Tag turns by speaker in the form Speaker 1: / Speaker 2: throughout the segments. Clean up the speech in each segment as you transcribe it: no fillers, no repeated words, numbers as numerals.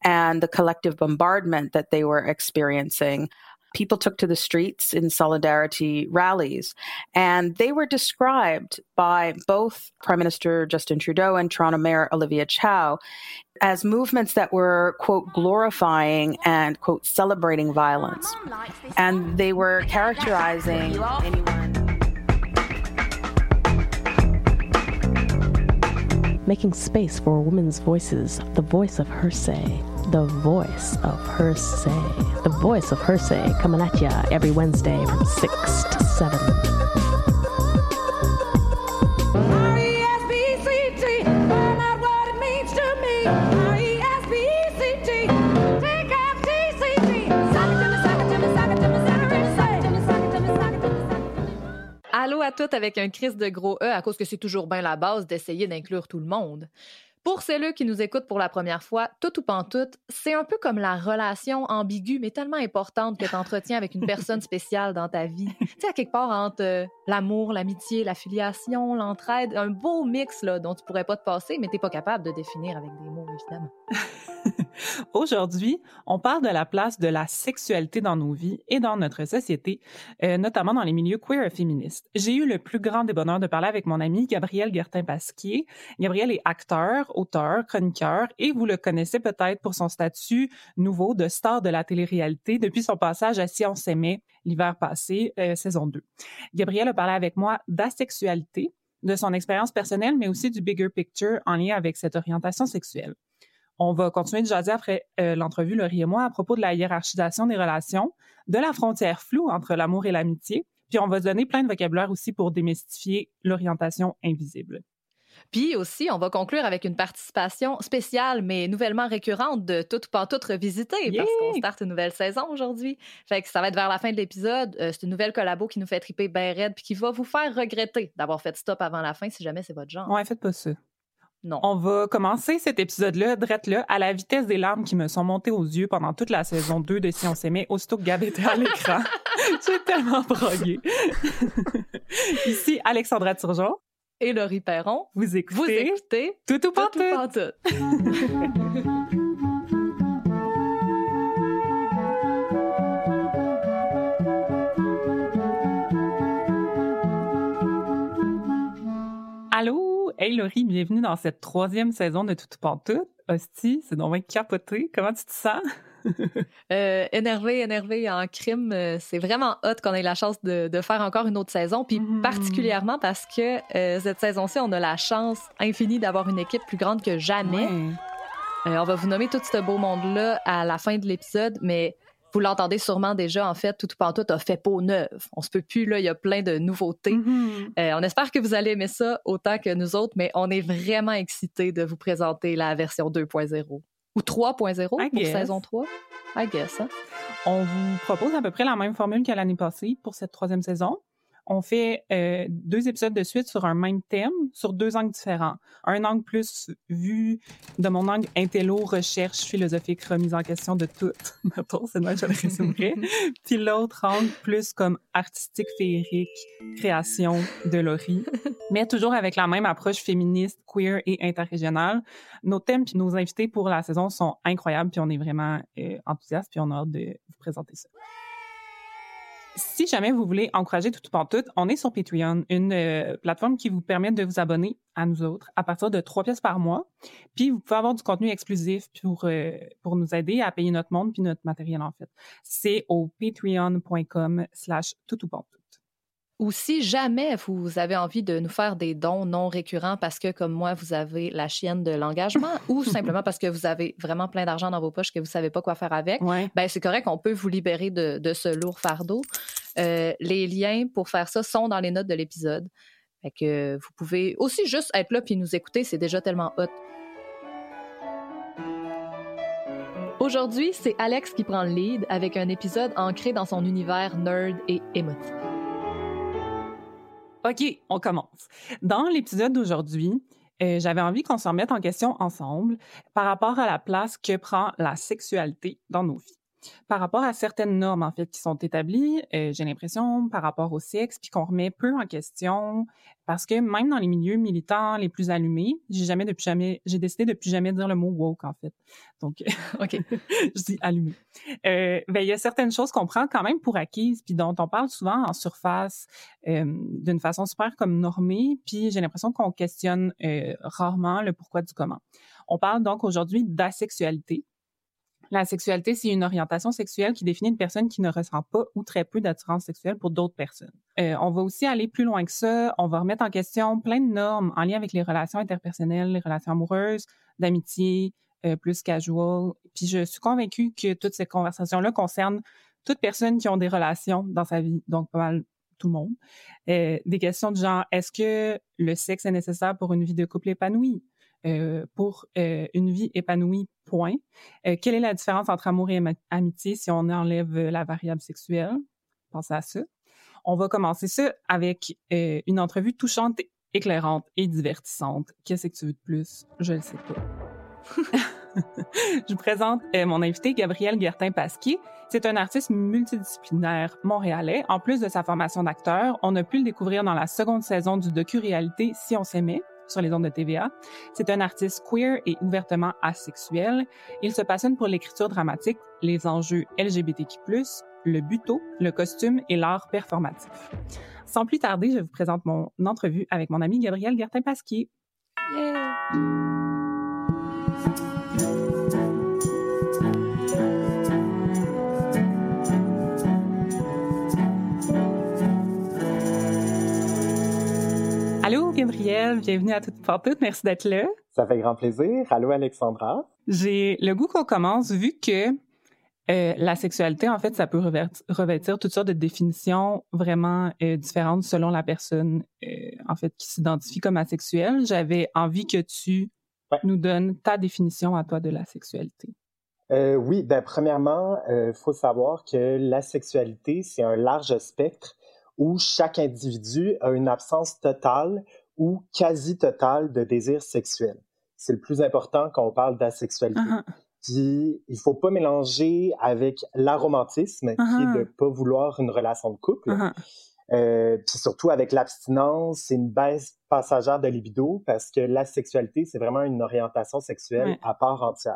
Speaker 1: and the collective bombardment that they were experiencing. People took to the streets in solidarity rallies, and they were described by both Prime Minister Justin Trudeau and Toronto Mayor Olivia Chow as movements that were, quote, glorifying and, quote, celebrating violence. And they were characterizing anyone.
Speaker 2: Making space for women's voices, the voice of her say. The voice of her say. The voice of her say, coming at ya every Wednesday from 6 to 7. R-E-S-P-C-T, find out what it means to me. R-E-S-P-C-T, take out T-C-T. Sock it to me, sock it to me, sock it to me, sock it to me, sock it to me, sock it to me, sock it to me. Allô à toutes avec un crise de gros E à cause que c'est toujours bien la base d'essayer d'inclure tout le monde. Pour celles qui nous écoutent pour la première fois, tout ou pantoute, c'est un peu comme la relation ambiguë mais tellement importante que tu entretiens avec une personne spéciale dans ta vie. Tu sais, à quelque part entre l'amour, l'amitié, la filiation, l'entraide, un beau mix là, dont tu pourrais pas te passer, mais t'es pas capable de définir avec des mots, évidemment.
Speaker 3: Aujourd'hui, on parle de la place de la sexualité dans nos vies et dans notre société, notamment dans les milieux queer et féministes. J'ai eu le plus grand des bonheurs de parler avec mon ami Gabriel Gertin-Pasquier. Gabriel est acteur, auteur, chroniqueur et vous le connaissez peut-être pour son statut nouveau de star de la télé-réalité depuis son passage à Si on s'aimait l'hiver passé, saison 2. Gabriel a parlé avec moi d'asexualité, de son expérience personnelle, mais aussi du bigger picture en lien avec cette orientation sexuelle. On va continuer de jaser après l'entrevue, Laurie et moi, à propos de la hiérarchisation des relations, de la frontière floue entre l'amour et l'amitié, puis on va se donner plein de vocabulaire aussi pour démystifier l'orientation invisible.
Speaker 4: Puis aussi, on va conclure avec une participation spéciale, mais nouvellement récurrente de Tout ou Pantoute revisité, parce qu'on starte une nouvelle saison aujourd'hui. Fait que ça va être vers la fin de l'épisode. C'est une nouvelle collabo qui nous fait triper ben raide, puis qui va vous faire regretter d'avoir fait stop avant la fin, si jamais c'est votre genre.
Speaker 3: Ouais, faites pas ça.
Speaker 4: Non.
Speaker 3: On va commencer cet épisode-là, drette là, à la vitesse des larmes qui me sont montées aux yeux pendant toute la saison 2 de Si on s'aimait, aussitôt que Gab était à l'écran. J'ai tellement brogué. Ici, Alexandra Turgeon.
Speaker 4: Et Laurie Perron.
Speaker 3: Vous écoutez Tout ou Pantoute. Allô? Hey Laurie, bienvenue dans cette 3e saison de Tout ou Pantoute. Hostie, c'est donc bien capoté. Comment tu te sens?
Speaker 4: Énervé en crime. C'est vraiment hot qu'on ait la chance de faire encore une autre saison, puis particulièrement parce que cette saison-ci, on a la chance infinie d'avoir une équipe plus grande que jamais. Ouais. On va vous nommer tout ce beau monde-là à la fin de l'épisode, mais vous l'entendez sûrement déjà, en fait, Tout ou Pantoute a fait peau neuve. On se peut plus, là, il y a plein de nouveautés. On espère que vous allez aimer ça autant que nous autres, mais on est vraiment excités de vous présenter la version 2.0. Ou 3.0 pour saison 3, I guess. Hein?
Speaker 3: On vous propose à peu près la même formule que l'année passée pour cette 3e saison. On fait 2 épisodes de suite sur un même thème, sur 2 angles différents. Un angle plus vu de mon angle intello, recherche philosophique, remise en question de tout. Mettons, c'est moi que je le résumerais. Puis l'autre angle plus comme artistique, féerique, création de Laurie. Mais toujours avec la même approche féministe, queer et interrégionale. Nos thèmes puis nos invités pour la saison sont incroyables puis on est vraiment enthousiastes puis on a hâte de vous présenter ça. Si jamais vous voulez encourager Tout ou Pantoute, on est sur Patreon, une plateforme qui vous permet de vous abonner à nous autres à partir de 3 pièces par mois. Puis vous pouvez avoir du contenu exclusif pour nous aider à payer notre monde puis notre matériel, en fait. C'est au patreon.com/toutoutpantoute.
Speaker 4: Ou si jamais vous avez envie de nous faire des dons non récurrents parce que, comme moi, vous avez la chienne de l'engagement ou simplement parce que vous avez vraiment plein d'argent dans vos poches que vous ne savez pas quoi faire avec, ben c'est correct, on peut vous libérer de ce lourd fardeau. Les liens pour faire ça sont dans les notes de l'épisode. Fait que vous pouvez aussi juste être là puis nous écouter, c'est déjà tellement hot. Aujourd'hui, c'est Alex qui prend le lead avec un épisode ancré dans son univers nerd et émotif.
Speaker 3: OK, on commence. Dans l'épisode d'aujourd'hui, j'avais envie qu'on se remette en question ensemble par rapport à la place que prend la sexualité dans nos vies. par rapport à certaines normes, en fait, qui sont établies, j'ai l'impression, par rapport au sexe, puis qu'on remet peu en question, parce que même dans les milieux militants les plus allumés, j'ai décidé de plus jamais dire le mot woke, en fait. Donc,
Speaker 4: OK.
Speaker 3: je dis allumé. Il y a certaines choses qu'on prend quand même pour acquises, puis dont on parle souvent en surface, d'une façon super comme normée, puis j'ai l'impression qu'on questionne rarement le pourquoi du comment. On parle donc aujourd'hui d'asexualité. La sexualité, c'est une orientation sexuelle qui définit une personne qui ne ressent pas ou très peu d'attirance sexuelle pour d'autres personnes. On va aussi aller plus loin que ça. On va remettre en question plein de normes en lien avec les relations interpersonnelles, les relations amoureuses, d'amitié, plus casual. Puis je suis convaincue que toutes ces conversations-là concernent toute personne qui ont des relations dans sa vie, donc pas mal tout le monde. Des questions du genre, est-ce que le sexe est nécessaire pour une vie de couple épanouie? Pour une vie épanouie, point. Quelle est la différence entre amour et amitié si on enlève la variable sexuelle? Pensez à ça. On va commencer ça avec une entrevue touchante, éclairante et divertissante. Qu'est-ce que tu veux de plus? Je le sais pas. Je vous présente mon invité, Gabriel Guertin-Pasquier. C'est un artiste multidisciplinaire montréalais. En plus de sa formation d'acteur, on a pu le découvrir dans la seconde saison du docu-réalité Si on s'aimait, sur les ondes de TVA. C'est un artiste queer et ouvertement asexuel. Il se passionne pour l'écriture dramatique, les enjeux LGBTQ+, le buto, le costume et l'art performatif. Sans plus tarder, je vous présente mon entrevue avec mon ami Gabriel Guertin-Pasquier. Yeah! Allô, Gabriel, bienvenue à Toutes pour toutes. Merci d'être là.
Speaker 5: Ça fait grand plaisir. Allô, Alexandra.
Speaker 3: J'ai le goût qu'on commence, vu que la sexualité, en fait, ça peut revêtir toutes sortes de définitions vraiment différentes selon la personne, en fait, qui s'identifie comme asexuelle. J'avais envie que tu nous donnes ta définition à toi de la sexualité.
Speaker 5: Oui, premièrement, faut savoir que la sexualité, c'est un large spectre où chaque individu a une absence totale ou quasi totale de désir sexuel. C'est le plus important quand on parle d'asexualité. Puis, il faut pas mélanger avec l'aromantisme, qui est de pas vouloir une relation de couple. Puis surtout avec l'abstinence, c'est une baisse passagère de libido parce que la sexualité, c'est vraiment une orientation sexuelle à part entière.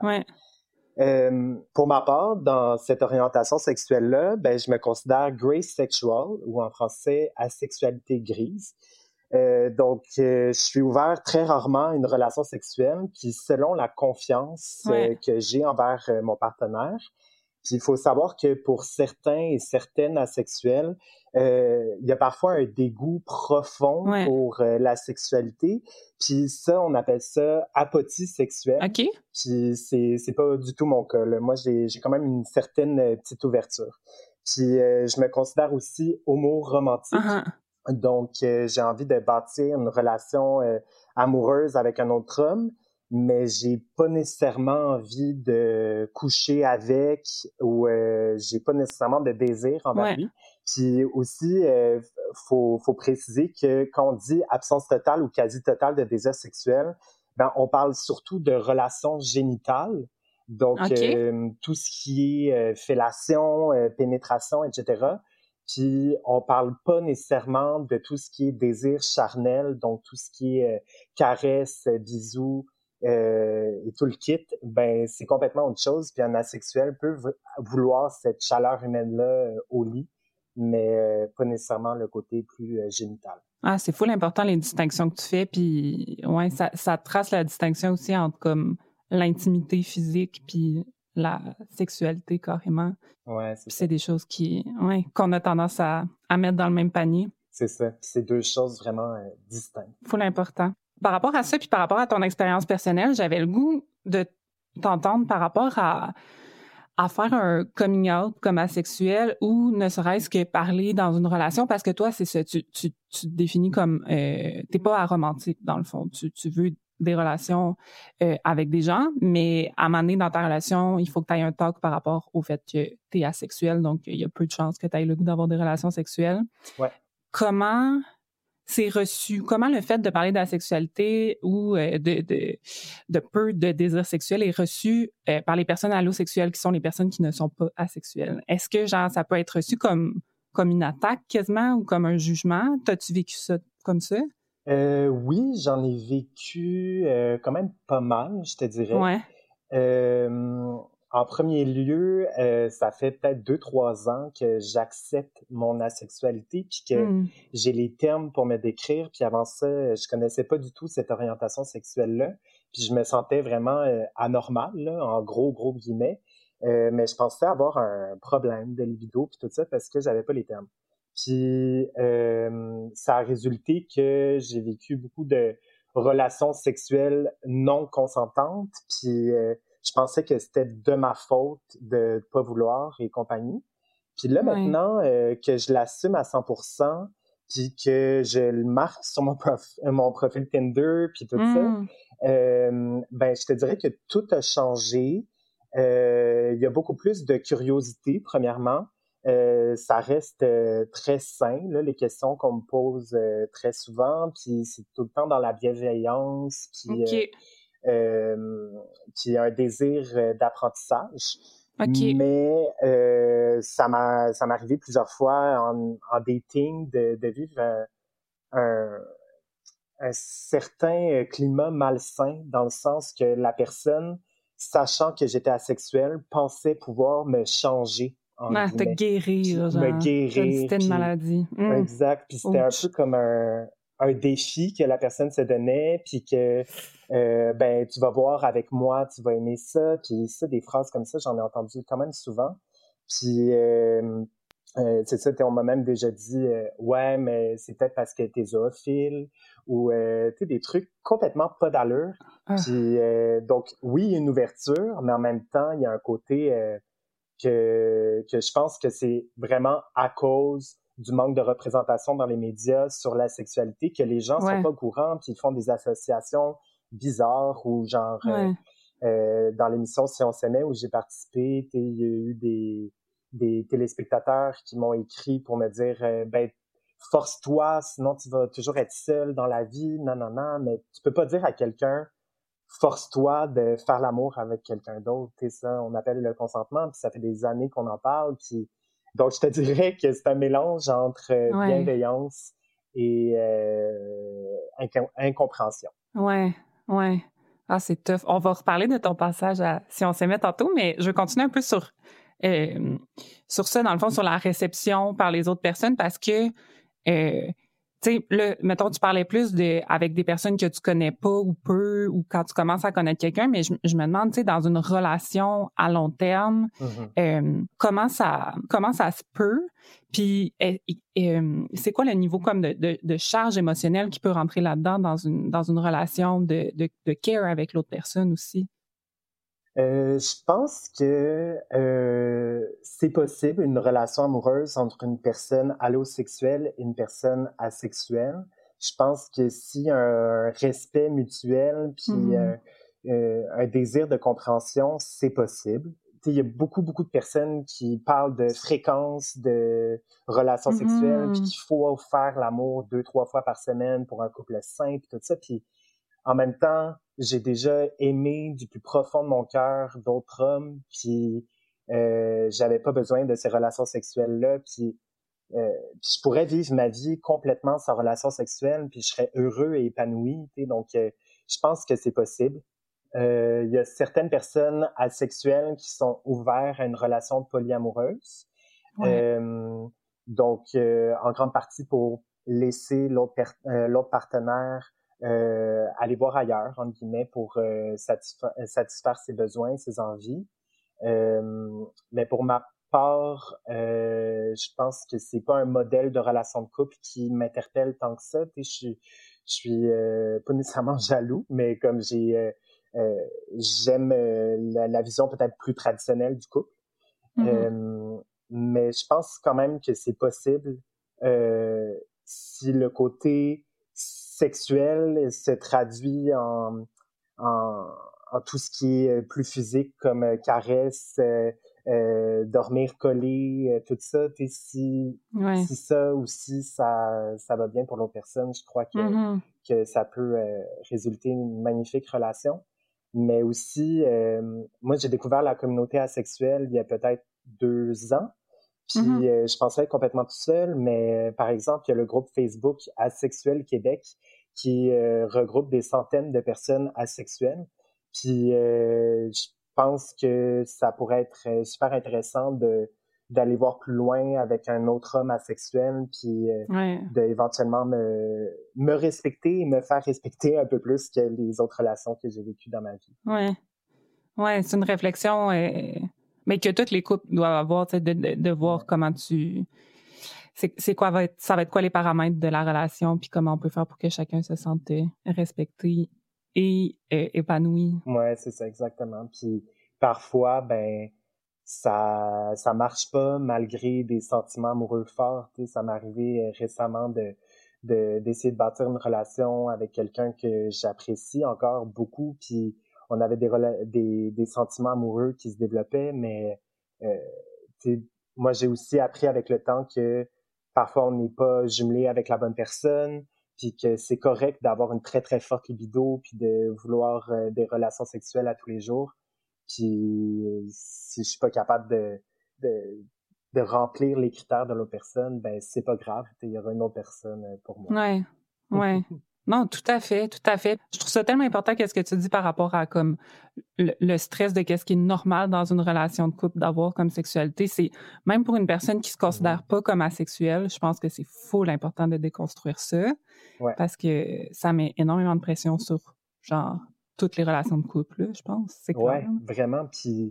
Speaker 5: Pour ma part, dans cette orientation sexuelle-là, je me considère grey sexual, ou en français asexualité grise. Donc, je suis ouvert très rarement à une relation sexuelle, puis selon la confiance que j'ai envers mon partenaire. Puis il faut savoir que pour certains et certaines asexuels, il y a parfois un dégoût profond pour la sexualité. Puis ça, on appelle ça apathie sexuelle.
Speaker 3: OK.
Speaker 5: Puis c'est pas du tout mon cas, là. Moi, j'ai quand même une certaine petite ouverture. Puis je me considère aussi homo-romantique. Donc, j'ai envie de bâtir une relation amoureuse avec un autre homme, mais j'ai pas nécessairement envie de coucher avec ou j'ai pas nécessairement de désir envers lui. Puis aussi, faut préciser que quand on dit absence totale ou quasi totale de désir sexuel, on parle surtout de relations génitales. Donc, tout ce qui est fellation, pénétration, etc. Puis, on parle pas nécessairement de tout ce qui est désir charnel, donc tout ce qui est caresses, bisous et tout le kit, c'est complètement autre chose. Puis, un asexuel peut vouloir cette chaleur humaine-là au lit, mais pas nécessairement le côté plus génital.
Speaker 3: Ah, c'est full important les distinctions que tu fais, puis ça trace la distinction aussi entre comme l'intimité physique puis la sexualité carrément. C'est des choses qu'on a tendance à mettre dans le même panier.
Speaker 5: C'est ça. C'est deux choses vraiment distinctes.
Speaker 3: Full important. Par rapport à ça, puis par rapport à ton expérience personnelle, j'avais le goût de t'entendre par rapport à faire un coming out comme asexuel ou ne serait-ce que parler dans une relation, parce que toi, c'est ça, tu te définis comme t'es pas aromantique dans le fond, tu veux des relations avec des gens, mais à un moment donné dans ta relation, il faut que tu aies un talk par rapport au fait que t'es asexuel, donc il y a peu de chances que tu aies le goût d'avoir des relations sexuelles. Comment c'est reçu? Comment le fait de parler de la sexualité ou de peu de désir sexuel est reçu par les personnes allosexuelles qui sont les personnes qui ne sont pas asexuelles? Est-ce que, genre, ça peut être reçu comme une attaque quasiment ou comme un jugement? T'as-tu vécu ça comme ça?
Speaker 5: Oui, j'en ai vécu quand même pas mal, je te dirais.
Speaker 3: Ouais.
Speaker 5: En premier lieu, ça fait peut-être 2-3 ans que j'accepte mon asexualité puis que j'ai les termes pour me décrire. Puis avant ça, je connaissais pas du tout cette orientation sexuelle-là. Puis je me sentais vraiment anormal, là, en gros guillemets. Mais je pensais avoir un problème de libido puis tout ça parce que j'avais pas les termes. Puis ça a résulté que j'ai vécu beaucoup de relations sexuelles non consentantes. Puis je pensais que c'était de ma faute de pas vouloir et compagnie. Puis là, maintenant que je l'assume à 100%, puis que je le marque sur mon profil Tinder, puis tout ça, ben je te dirais que tout a changé. Il y a beaucoup plus de curiosité, premièrement. Ça reste très sain, là, les questions qu'on me pose très souvent, puis c'est tout le temps dans la bienveillance, puis un désir d'apprentissage. Mais ça m'est arrivé plusieurs fois en dating de vivre un certain climat malsain, dans le sens que la personne, sachant que j'étais asexuel, pensait pouvoir me changer.
Speaker 3: Te guérir, genre.
Speaker 5: Me guérir.
Speaker 3: C'était une maladie.
Speaker 5: Exact. Puis c'était un peu comme un défi que la personne se donnait, puis que ben tu vas voir avec moi, tu vas aimer ça, puis ça, des phrases comme ça, j'en ai entendu quand même souvent. Puis c'est ça, on m'a même déjà dit ouais, mais c'est peut-être parce que t'es zoophile, ou tu sais, des trucs complètement pas d'allure. Puis donc oui, il y a une ouverture, mais en même temps, il y a un côté que je pense que c'est vraiment à cause du manque de représentation dans les médias sur la sexualité que les gens sont pas au courant, puis ils font des associations bizarres, ou genre dans l'émission Si on s'aimait où j'ai participé, il y a eu des téléspectateurs qui m'ont écrit pour me dire ben force-toi, sinon tu vas toujours être seul dans la vie, non, mais tu peux pas dire à quelqu'un force-toi de faire l'amour avec quelqu'un d'autre, tu sais, ça, on appelle le consentement, puis ça fait des années qu'on en parle, puis donc je te dirais que c'est un mélange entre bienveillance et incompréhension.
Speaker 3: Ouais. Ah, c'est tough. On va reparler de ton passage à Si on s'aimait tantôt, mais je veux continuer un peu sur ça, dans le fond, sur la réception par les autres personnes, parce que tu sais, là, mettons, tu parlais plus avec des personnes que tu connais pas ou peu, ou quand tu commences à connaître quelqu'un, mais je me demande, tu sais, dans une relation à long terme, comment ça se peut? Puis, c'est quoi le niveau comme de charge émotionnelle qui peut rentrer là-dedans dans une relation de care avec l'autre personne aussi?
Speaker 5: Je pense que c'est possible une relation amoureuse entre une personne allosexuelle et une personne asexuelle. Je pense que si un respect mutuel puis un désir de compréhension, c'est possible. Il y a beaucoup de personnes qui parlent de fréquence de relations sexuelles, puis qu'il faut faire l'amour 2-3 fois par semaine pour un couple sain, puis tout ça. Puis en même temps, j'ai déjà aimé du plus profond de mon cœur d'autres hommes, puis j'avais pas besoin de ces relations sexuelles-là, puis je pourrais vivre ma vie complètement sans relation sexuelle, puis je serais heureux et épanoui, tu sais, donc je pense que c'est possible. Il y a certaines personnes asexuelles qui sont ouvertes à une relation polyamoureuse, donc en grande partie pour laisser l'autre partenaire aller voir ailleurs, entre guillemets, pour satisfaire ses besoins, ses envies. Mais pour ma part, je pense que c'est pas un modèle de relation de couple qui m'interpelle tant que ça. Je suis pas nécessairement jaloux, mais comme j'aime la vision peut-être plus traditionnelle du couple. Mais je pense quand même que c'est possible si le côté sexuel se traduit en tout ce qui est plus physique, comme caresses, dormir collé, tout ça, si ça aussi, ça va bien pour l'autre personne, je crois que ça peut résulter une magnifique relation. Mais aussi, moi, j'ai découvert la communauté asexuelle il y a peut-être 2 ans. Puis je pensais être complètement tout seul, mais par exemple, il y a le groupe Facebook Asexuel Québec qui regroupe des centaines de personnes asexuelles. Puis je pense que ça pourrait être super intéressant d'aller voir plus loin avec un autre homme asexuel, puis d'éventuellement me respecter et me faire respecter un peu plus que les autres relations que j'ai vécues dans ma vie.
Speaker 3: Ouais, c'est une réflexion, mais que toutes les couples doivent avoir, de voir comment c'est quoi ça va être quoi les paramètres de la relation, puis comment on peut faire pour que chacun se sente respecté et épanoui.
Speaker 5: Ouais, c'est ça, exactement. Puis parfois, ben, ça marche pas malgré des sentiments amoureux forts. Tu sais, ça m'est arrivé récemment d'essayer de bâtir une relation avec quelqu'un que j'apprécie encore beaucoup, puis on avait des sentiments amoureux qui se développaient, mais tu sais, moi j'ai aussi appris avec le temps que parfois on n'est pas jumelé avec la bonne personne, puis que c'est correct d'avoir une très très forte libido, puis de vouloir des relations sexuelles à tous les jours. Puis si je suis pas capable de remplir les critères de l'autre personne, ben c'est pas grave, il y aura une autre personne pour moi.
Speaker 3: Ouais. Non, tout à fait, tout à fait. Je trouve ça tellement important qu'est-ce que tu dis par rapport à comme le stress de qu'est-ce qui est normal dans une relation de couple d'avoir comme sexualité. C'est même pour une personne qui se considère pas comme asexuelle, je pense que c'est full important de déconstruire ça, parce que ça met énormément de pression sur genre toutes les relations de couple, là, je pense. C'est clair.
Speaker 5: Ouais, vraiment. Puis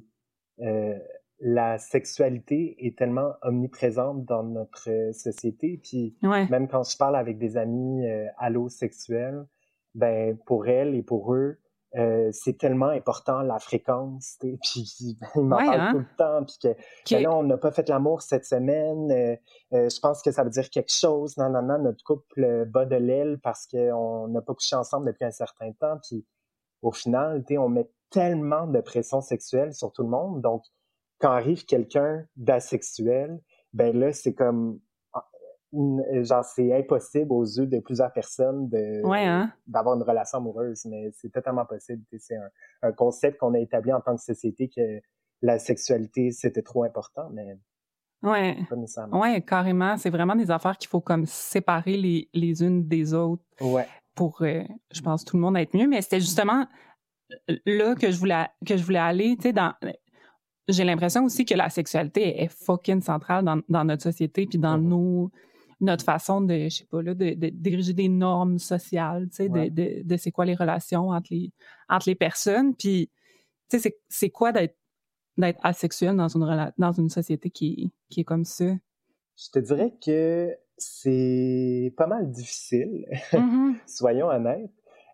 Speaker 5: la sexualité est tellement omniprésente dans notre société. Puis même quand je parle avec des amis allosexuels, ben pour elles et pour eux, c'est tellement important la fréquence. Puis ils m'en parlent tout le temps. Puis que ben là, on n'a pas fait l'amour cette semaine. Je pense que ça veut dire quelque chose. Non, notre couple bat de l'aile parce qu'on n'a pas couché ensemble depuis un certain temps. Puis au final, on met tellement de pression sexuelle sur tout le monde. Donc, quand arrive quelqu'un d'asexuel, ben là, c'est comme genre c'est impossible aux yeux de plusieurs personnes d'avoir une relation amoureuse, mais c'est totalement possible. C'est un concept qu'on a établi en tant que société que la sexualité, c'était trop important, mais pas nécessairement.
Speaker 3: Ouais, carrément. C'est vraiment des affaires qu'il faut comme séparer les unes des autres pour, je pense, tout le monde être mieux. Mais c'était justement là que je voulais aller, tu sais, j'ai l'impression aussi que la sexualité est fucking centrale dans notre société puis dans notre façon de, je sais pas, là, de diriger des normes sociales, tu sais, de c'est quoi les relations entre les personnes. Puis, tu sais, c'est quoi d'être asexuel dans une société qui est comme ça?
Speaker 5: Je te dirais que c'est pas mal difficile, soyons honnêtes.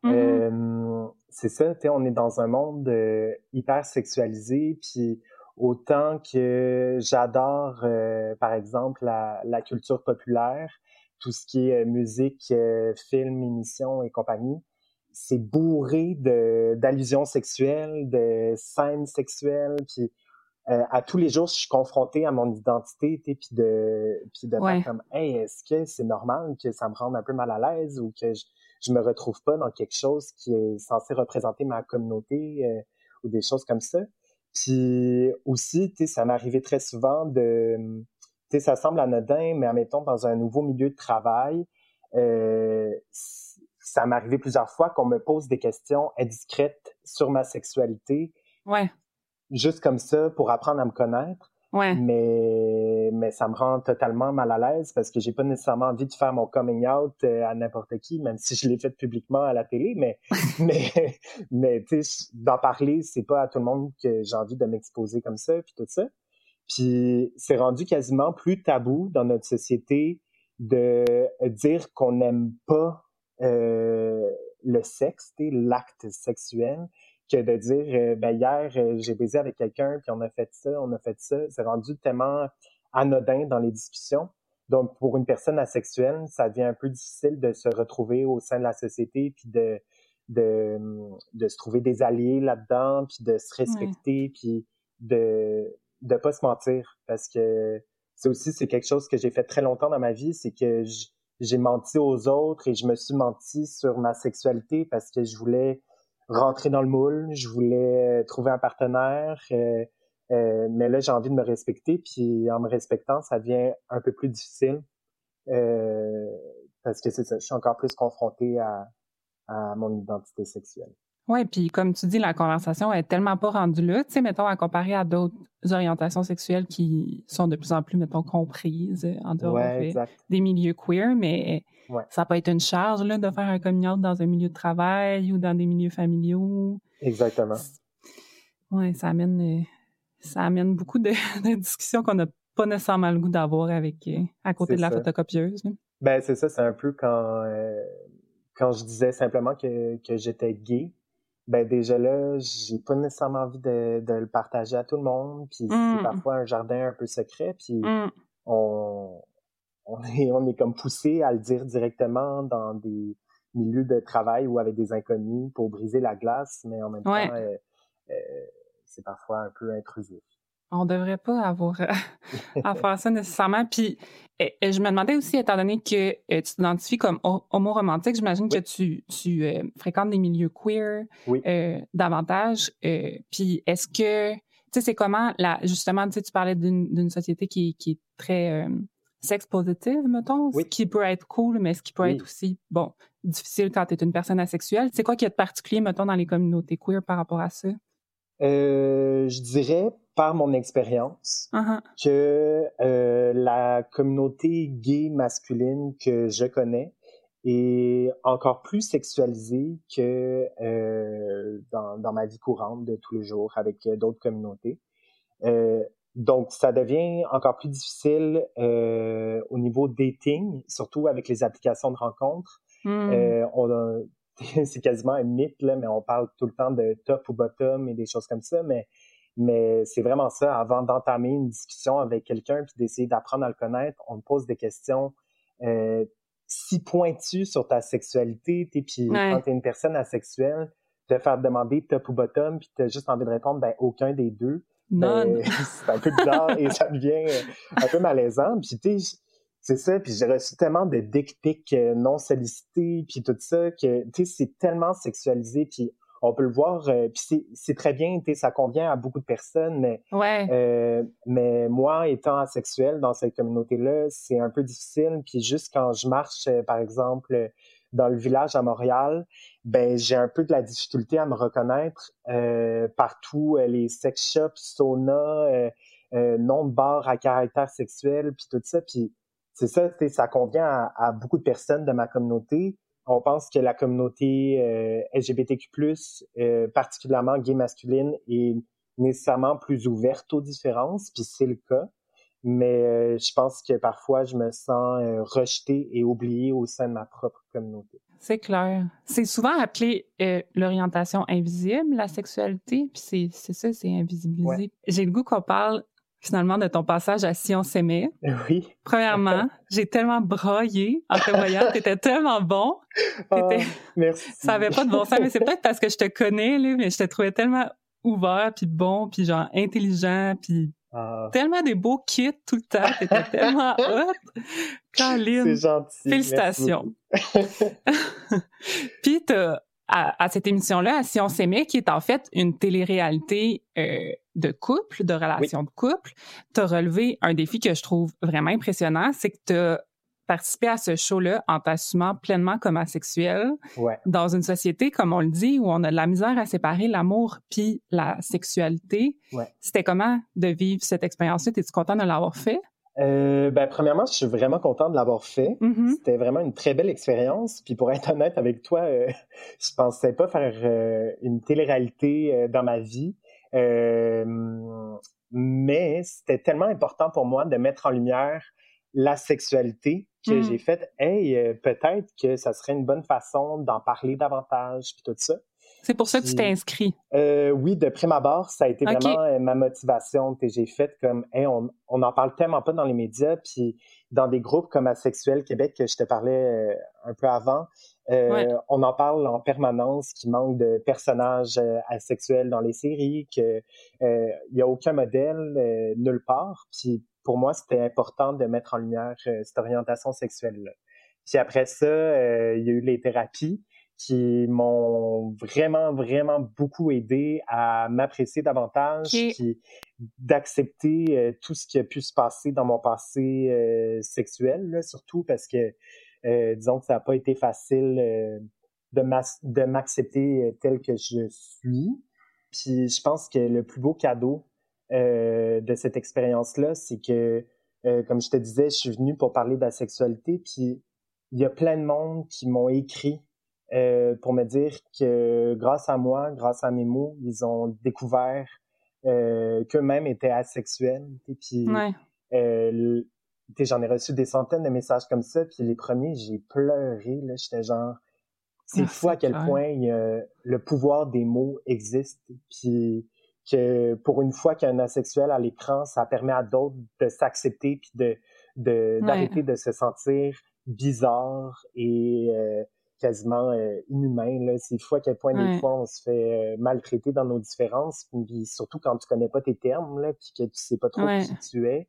Speaker 5: C'est ça, tu sais, on est dans un monde hyper sexualisé, puis autant que j'adore, par exemple, la culture populaire, tout ce qui est musique, film, émissions et compagnie, c'est bourré d'allusions sexuelles, de scènes sexuelles, puis à tous les jours, je suis confronté à mon identité, puis de faire comme, hey, est-ce que c'est normal que ça me rende un peu mal à l'aise ou que je me retrouve pas dans quelque chose qui est censé représenter ma communauté ou des choses comme ça. Puis aussi, tu sais, ça m'est arrivé très souvent tu sais, ça semble anodin, mais admettons, dans un nouveau milieu de travail, ça m'est arrivé plusieurs fois qu'on me pose des questions indiscrètes sur ma sexualité. Juste comme ça, pour apprendre à me connaître. Mais ça me rend totalement mal à l'aise parce que j'ai pas nécessairement envie de faire mon coming out à n'importe qui, même si je l'ai fait publiquement à la télé, mais tu sais, d'en parler, c'est pas à tout le monde que j'ai envie de m'exposer comme ça, puis tout ça. Puis c'est rendu quasiment plus tabou dans notre société de dire qu'on n'aime pas le sexe, l'acte sexuel, que de dire ben hier j'ai baisé avec quelqu'un puis on a fait ça. C'est rendu tellement anodin dans les discussions. Donc pour une personne asexuelle, ça devient un peu difficile de se retrouver au sein de la société puis de se trouver des alliés là-dedans puis de se respecter puis de de pas se mentir, parce que c'est quelque chose que j'ai fait très longtemps dans ma vie, c'est que j'ai menti aux autres et je me suis menti sur ma sexualité parce que je voulais rentrer dans le moule, je voulais trouver un partenaire, mais là, j'ai envie de me respecter, puis en me respectant, ça devient un peu plus difficile, parce que c'est ça, je suis encore plus confronté à mon identité sexuelle.
Speaker 3: Oui, puis comme tu dis, la conversation est tellement pas rendue là, tu sais, mettons, à comparer à d'autres orientations sexuelles qui sont de plus en plus, mettons, comprises en dehors des milieux queer, mais ça peut être une charge, là, de faire un coming out dans un milieu de travail ou dans des milieux familiaux.
Speaker 5: Exactement.
Speaker 3: Oui, ça amène beaucoup de discussions qu'on n'a pas nécessairement le goût d'avoir à côté de la photocopieuse. Là.
Speaker 5: Ben, c'est ça, c'est un peu quand je disais simplement que j'étais gay, ben déjà là, j'ai pas nécessairement envie de le partager à tout le monde, puis c'est parfois un jardin un peu secret, puis on est comme poussé à le dire directement dans des milieux de travail ou avec des inconnus pour briser la glace, mais en même temps, c'est parfois un peu intrusif.
Speaker 3: On devrait pas avoir à faire ça nécessairement. Puis, je me demandais aussi, étant donné que tu t'identifies comme homo-romantique, j'imagine que tu fréquentes des milieux queer davantage. Puis, est-ce que, tu sais, c'est comment, justement, tu sais, tu parlais d'une société qui est très sex-positive, mettons, ce qui peut être cool, mais ce qui peut être aussi, bon, difficile quand tu es une personne asexuelle. C'est quoi qu'il y a de particulier, mettons, dans les communautés queer par rapport à ça?
Speaker 5: Je dirais, par mon expérience, que la communauté gay masculine que je connais est encore plus sexualisée que dans ma vie courante de tous les jours avec d'autres communautés. Donc, ça devient encore plus difficile au niveau dating, surtout avec les applications de rencontres. C'est quasiment un mythe, là, mais on parle tout le temps de top ou bottom et des choses comme ça, mais c'est vraiment ça. Avant d'entamer une discussion avec quelqu'un puis d'essayer d'apprendre à le connaître, on me pose des questions si pointues sur ta sexualité, puis quand t'es une personne asexuelle, te faire demander top ou bottom, puis t'as juste envie de répondre, ben aucun des deux. C'est un peu bizarre et ça devient un peu malaisant. Puis tu sais, c'est ça, puis j'ai reçu tellement de dick pics non sollicités, puis tout ça, que, tu sais, c'est tellement sexualisé, puis on peut le voir, puis c'est très bien, tu sais, ça convient à beaucoup de personnes, mais moi, étant asexuel dans cette communauté-là, c'est un peu difficile, puis juste quand je marche, par exemple, dans le village à Montréal, ben j'ai un peu de la difficulté à me reconnaître partout, les sex shops, saunas, nom de bar à caractère sexuel, puis tout ça, puis c'est ça, ça convient à beaucoup de personnes de ma communauté. On pense que la communauté LGBTQ+, particulièrement gay masculine, est nécessairement plus ouverte aux différences, puis c'est le cas. Mais je pense que parfois, je me sens rejetée et oubliée au sein de ma propre communauté.
Speaker 3: C'est clair. C'est souvent appelé l'orientation invisible, la sexualité, puis c'est ça, c'est invisibilisé. Ouais. J'ai le goût qu'on parle finalement de ton passage à Si on s'aimait.
Speaker 5: Oui.
Speaker 3: Premièrement, j'ai tellement braillé en te voyant. T'étais tellement bon.
Speaker 5: Merci.
Speaker 3: Ça avait pas de bon sens, mais c'est peut-être parce que je te connais, là, mais je te trouvais tellement ouvert, puis bon, puis genre intelligent, puis tellement des beaux kits tout le temps. T'étais tellement hot. Caroline.
Speaker 5: C'est gentil.
Speaker 3: Félicitations. Puis à cette émission-là, à Si on s'aimait, qui est en fait une télé-réalité de couple, de relation de couple, t'as relevé un défi que je trouve vraiment impressionnant, c'est que t'as participé à ce show-là en t'assumant pleinement comme asexuel dans une société, comme on le dit, où on a de la misère à séparer l'amour puis la sexualité. C'était comment de vivre cette expérience-là? T'es-tu content de l'avoir fait?
Speaker 5: Ben, premièrement, je suis vraiment content de l'avoir fait. C'était vraiment une très belle expérience. Puis pour être honnête avec toi, je pensais pas faire une télé-réalité dans ma vie. Mais c'était tellement important pour moi de mettre en lumière la sexualité que j'ai fait. Peut-être que ça serait une bonne façon d'en parler davantage puis tout ça.
Speaker 3: C'est pour ça que tu t'es inscrit?
Speaker 5: Oui, de prime abord, ça a été vraiment ma motivation. J'ai fait comme, on n'en parle tellement pas dans les médias, puis dans des groupes comme Asexuel Québec, que je te parlais un peu avant, On en parle en permanence qu'il manque de personnages asexuels dans les séries, que il y a aucun modèle nulle part. Puis pour moi, c'était important de mettre en lumière cette orientation sexuelle-là. Puis après ça, il y a eu les thérapies qui m'ont vraiment, vraiment beaucoup aidé à m'apprécier davantage, puis d'accepter tout ce qui a pu se passer dans mon passé sexuel, là, surtout parce que disons que ça n'a pas été facile de m'accepter tel que je suis. Puis je pense que le plus beau cadeau de cette expérience-là, c'est que, comme je te disais, je suis venue pour parler de la sexualité, puis il y a plein de monde qui m'ont écrit pour me dire que grâce à moi, grâce à mes mots, ils ont découvert qu'eux-mêmes étaient asexuels. Et puis, j'en ai reçu des centaines de messages comme ça, puis les premiers, j'ai pleuré. Là, j'étais genre, c'est fou à quel point le pouvoir des mots existe. Puis que pour une fois qu'il y a un asexuel à l'écran, ça permet à d'autres de s'accepter puis d'arrêter de se sentir bizarre et quasiment inhumain. Là. C'est fou à quel point des fois on se fait maltraiter dans nos différences, puis surtout quand tu connais pas tes termes, là, puis que tu sais pas trop qui tu es.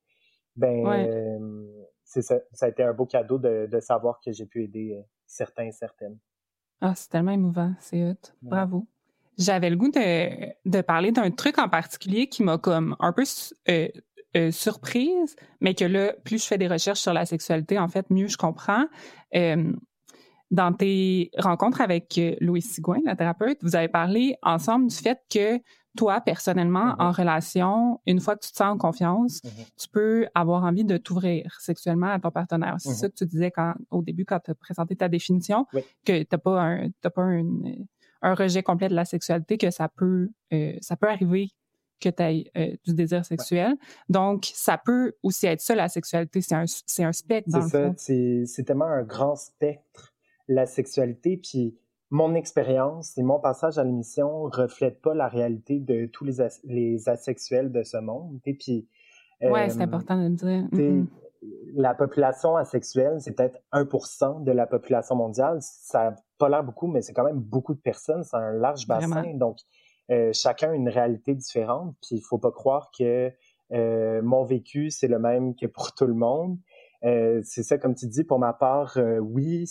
Speaker 5: C'est ça. Ça a été un beau cadeau de savoir que j'ai pu aider certains et certaines.
Speaker 3: Ah, c'est tellement émouvant, c'est hot. Bravo. J'avais le goût de parler d'un truc en particulier qui m'a comme un peu surprise, mais que là, plus je fais des recherches sur la sexualité, en fait, mieux je comprends. Dans tes rencontres avec Louise Sigouin, la thérapeute, vous avez parlé ensemble du fait que toi, personnellement, en relation, une fois que tu te sens en confiance, tu peux avoir envie de t'ouvrir sexuellement à ton partenaire. C'est ça que tu disais au début quand tu as présenté ta définition, que t'as pas un rejet complet de la sexualité, que ça peut arriver que tu aies du désir sexuel. Donc, ça peut aussi être ça, la sexualité. C'est un spectre, dans le fond.
Speaker 5: C'est tellement un grand spectre, la sexualité, puis mon expérience et mon passage à l'émission reflètent pas la réalité de tous les asexuels de ce monde. Puis,
Speaker 3: c'est important de le dire.
Speaker 5: La population asexuelle, c'est peut-être 1% de la population mondiale. Ça n'a pas l'air beaucoup, mais c'est quand même beaucoup de personnes. C'est un large bassin. Vraiment. Donc, chacun a une réalité différente. Puis, il faut pas croire que mon vécu, c'est le même que pour tout le monde. C'est ça, comme tu dis, pour ma part, oui,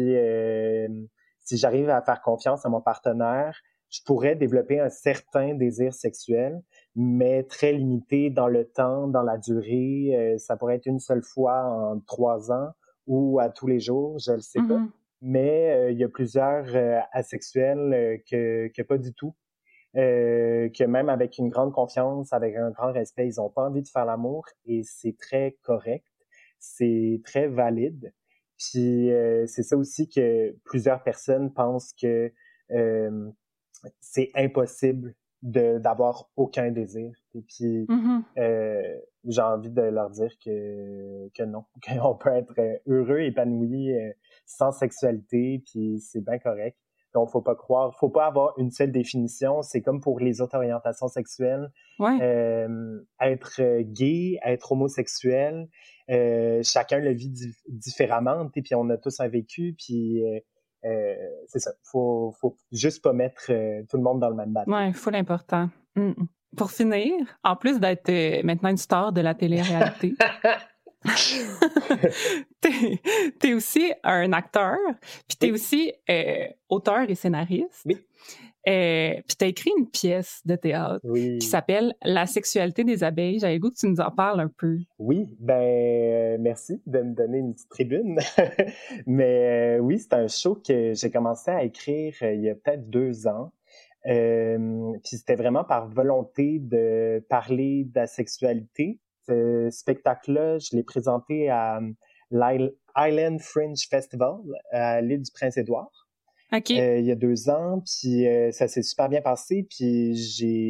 Speaker 5: si j'arrive à faire confiance à mon partenaire, je pourrais développer un certain désir sexuel, mais très limité dans le temps, dans la durée. Ça pourrait être une seule fois en 3 ans ou à tous les jours, je le sais pas. Mais il y a plusieurs asexuels que pas du tout. Que même avec une grande confiance, avec un grand respect, ils n'ont pas envie de faire l'amour et c'est très correct, c'est très valide. Puis c'est ça aussi que plusieurs personnes pensent que c'est impossible d'avoir aucun désir. Et puis j'ai envie de leur dire que non, qu'on peut être heureux, épanoui, sans sexualité, puis c'est bien correct. Donc, faut pas croire, faut pas avoir une seule définition. C'est comme pour les autres orientations sexuelles. Être gay, être homosexuel, chacun le vit différemment, puis on a tous un vécu, puis c'est ça. Faut juste pas mettre tout le monde dans le même bateau.
Speaker 3: Ouais, faut l'important. Pour finir, en plus d'être maintenant une star de la télé-réalité, t'es aussi un acteur, puis t'es aussi auteur et scénariste.
Speaker 5: Oui.
Speaker 3: Puis t'as écrit une pièce de théâtre qui s'appelle « La sexualité des abeilles ». J'avais le goût que tu nous en parles un peu.
Speaker 5: Oui, merci de me donner une petite tribune. Mais oui, c'est un show que j'ai commencé à écrire il y a peut-être 2 ans. Puis c'était vraiment par volonté de parler de la sexualité. Ce spectacle-là, je l'ai présenté à l'Island Fringe Festival à l'île du Prince-Édouard.
Speaker 3: Okay.
Speaker 5: Il y a 2 ans, puis ça s'est super bien passé, puis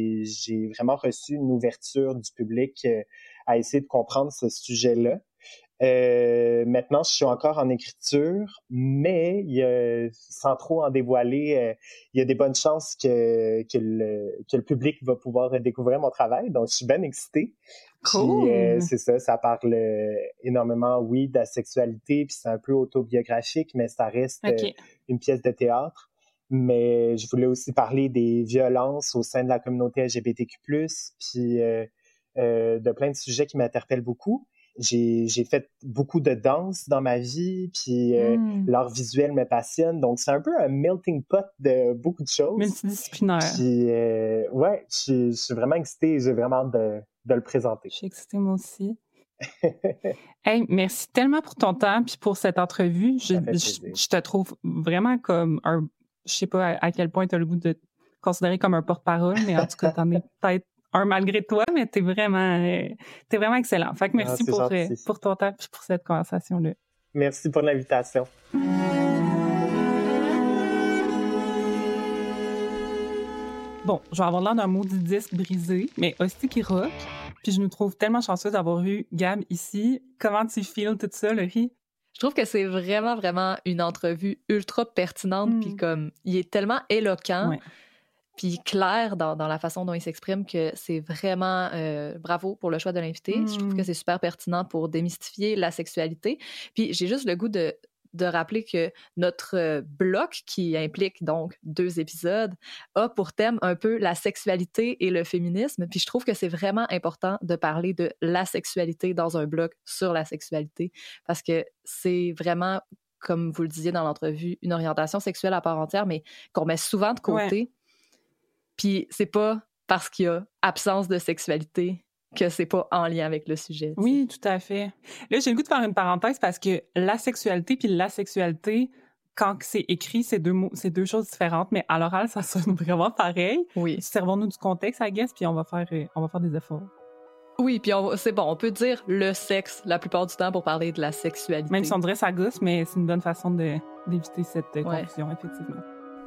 Speaker 5: j'ai vraiment reçu une ouverture du public à essayer de comprendre ce sujet-là. Maintenant, je suis encore en écriture, mais sans trop en dévoiler, il y a des bonnes chances que le public va pouvoir découvrir mon travail. Donc, je suis bien excitée.
Speaker 3: Cool!
Speaker 5: Puis, c'est ça, ça parle énormément, oui, de la sexualité, puis c'est un peu autobiographique, mais ça reste une pièce de théâtre. Mais je voulais aussi parler des violences au sein de la communauté LGBTQ+, puis de plein de sujets qui m'interpellent beaucoup. J'ai fait beaucoup de danse dans ma vie, puis l'art visuel me passionne. Donc, c'est un peu un melting pot de beaucoup de choses.
Speaker 3: Multidisciplinaire.
Speaker 5: Puis, ouais, je suis vraiment excitée et j'ai vraiment hâte de le présenter.
Speaker 3: Je suis excitée, moi aussi. Hey, merci tellement pour ton temps puis pour cette entrevue. Je te trouve vraiment comme un... Je sais pas à quel point tu as le goût de te considérer comme un porte-parole, mais en tout cas, t'en es peut-être un malgré toi, mais t'es vraiment excellent. Fait que merci pour ton temps et pour cette conversation-là.
Speaker 5: Merci pour l'invitation.
Speaker 3: Bon, je vais avoir l'air d'un maudit disque brisé, mais hostie qui rock. Puis je nous trouve tellement chanceuse d'avoir eu Gab ici. Comment tu feels tout ça, Laurie?
Speaker 4: Je trouve que c'est vraiment, vraiment une entrevue ultra pertinente, puis comme, il est tellement éloquent, puis clair dans la façon dont il s'exprime que c'est vraiment bravo pour le choix de l'invité. Je trouve que c'est super pertinent pour démystifier la sexualité. Puis j'ai juste le goût de rappeler que notre bloc, qui implique donc 2 épisodes, a pour thème un peu la sexualité et le féminisme. Puis je trouve que c'est vraiment important de parler de la sexualité dans un bloc sur la sexualité, parce que c'est vraiment, comme vous le disiez dans l'entrevue, une orientation sexuelle à part entière, mais qu'on met souvent de côté. Puis c'est pas parce qu'il y a absence de sexualité que c'est pas en lien avec le sujet. T'sais.
Speaker 3: Oui, tout à fait. Là, j'ai le goût de faire une parenthèse parce que la sexualité puis l'asexualité, quand c'est écrit, c'est deux choses différentes, mais à l'oral, ça sonne vraiment pareil.
Speaker 4: Oui.
Speaker 3: Servons-nous du contexte, I guess, puis on va faire des efforts.
Speaker 4: Oui, puis c'est bon, on peut dire le sexe la plupart du temps pour parler de la sexualité.
Speaker 3: Même si on dirait ça gosse, mais c'est une bonne façon d'éviter cette confusion, effectivement.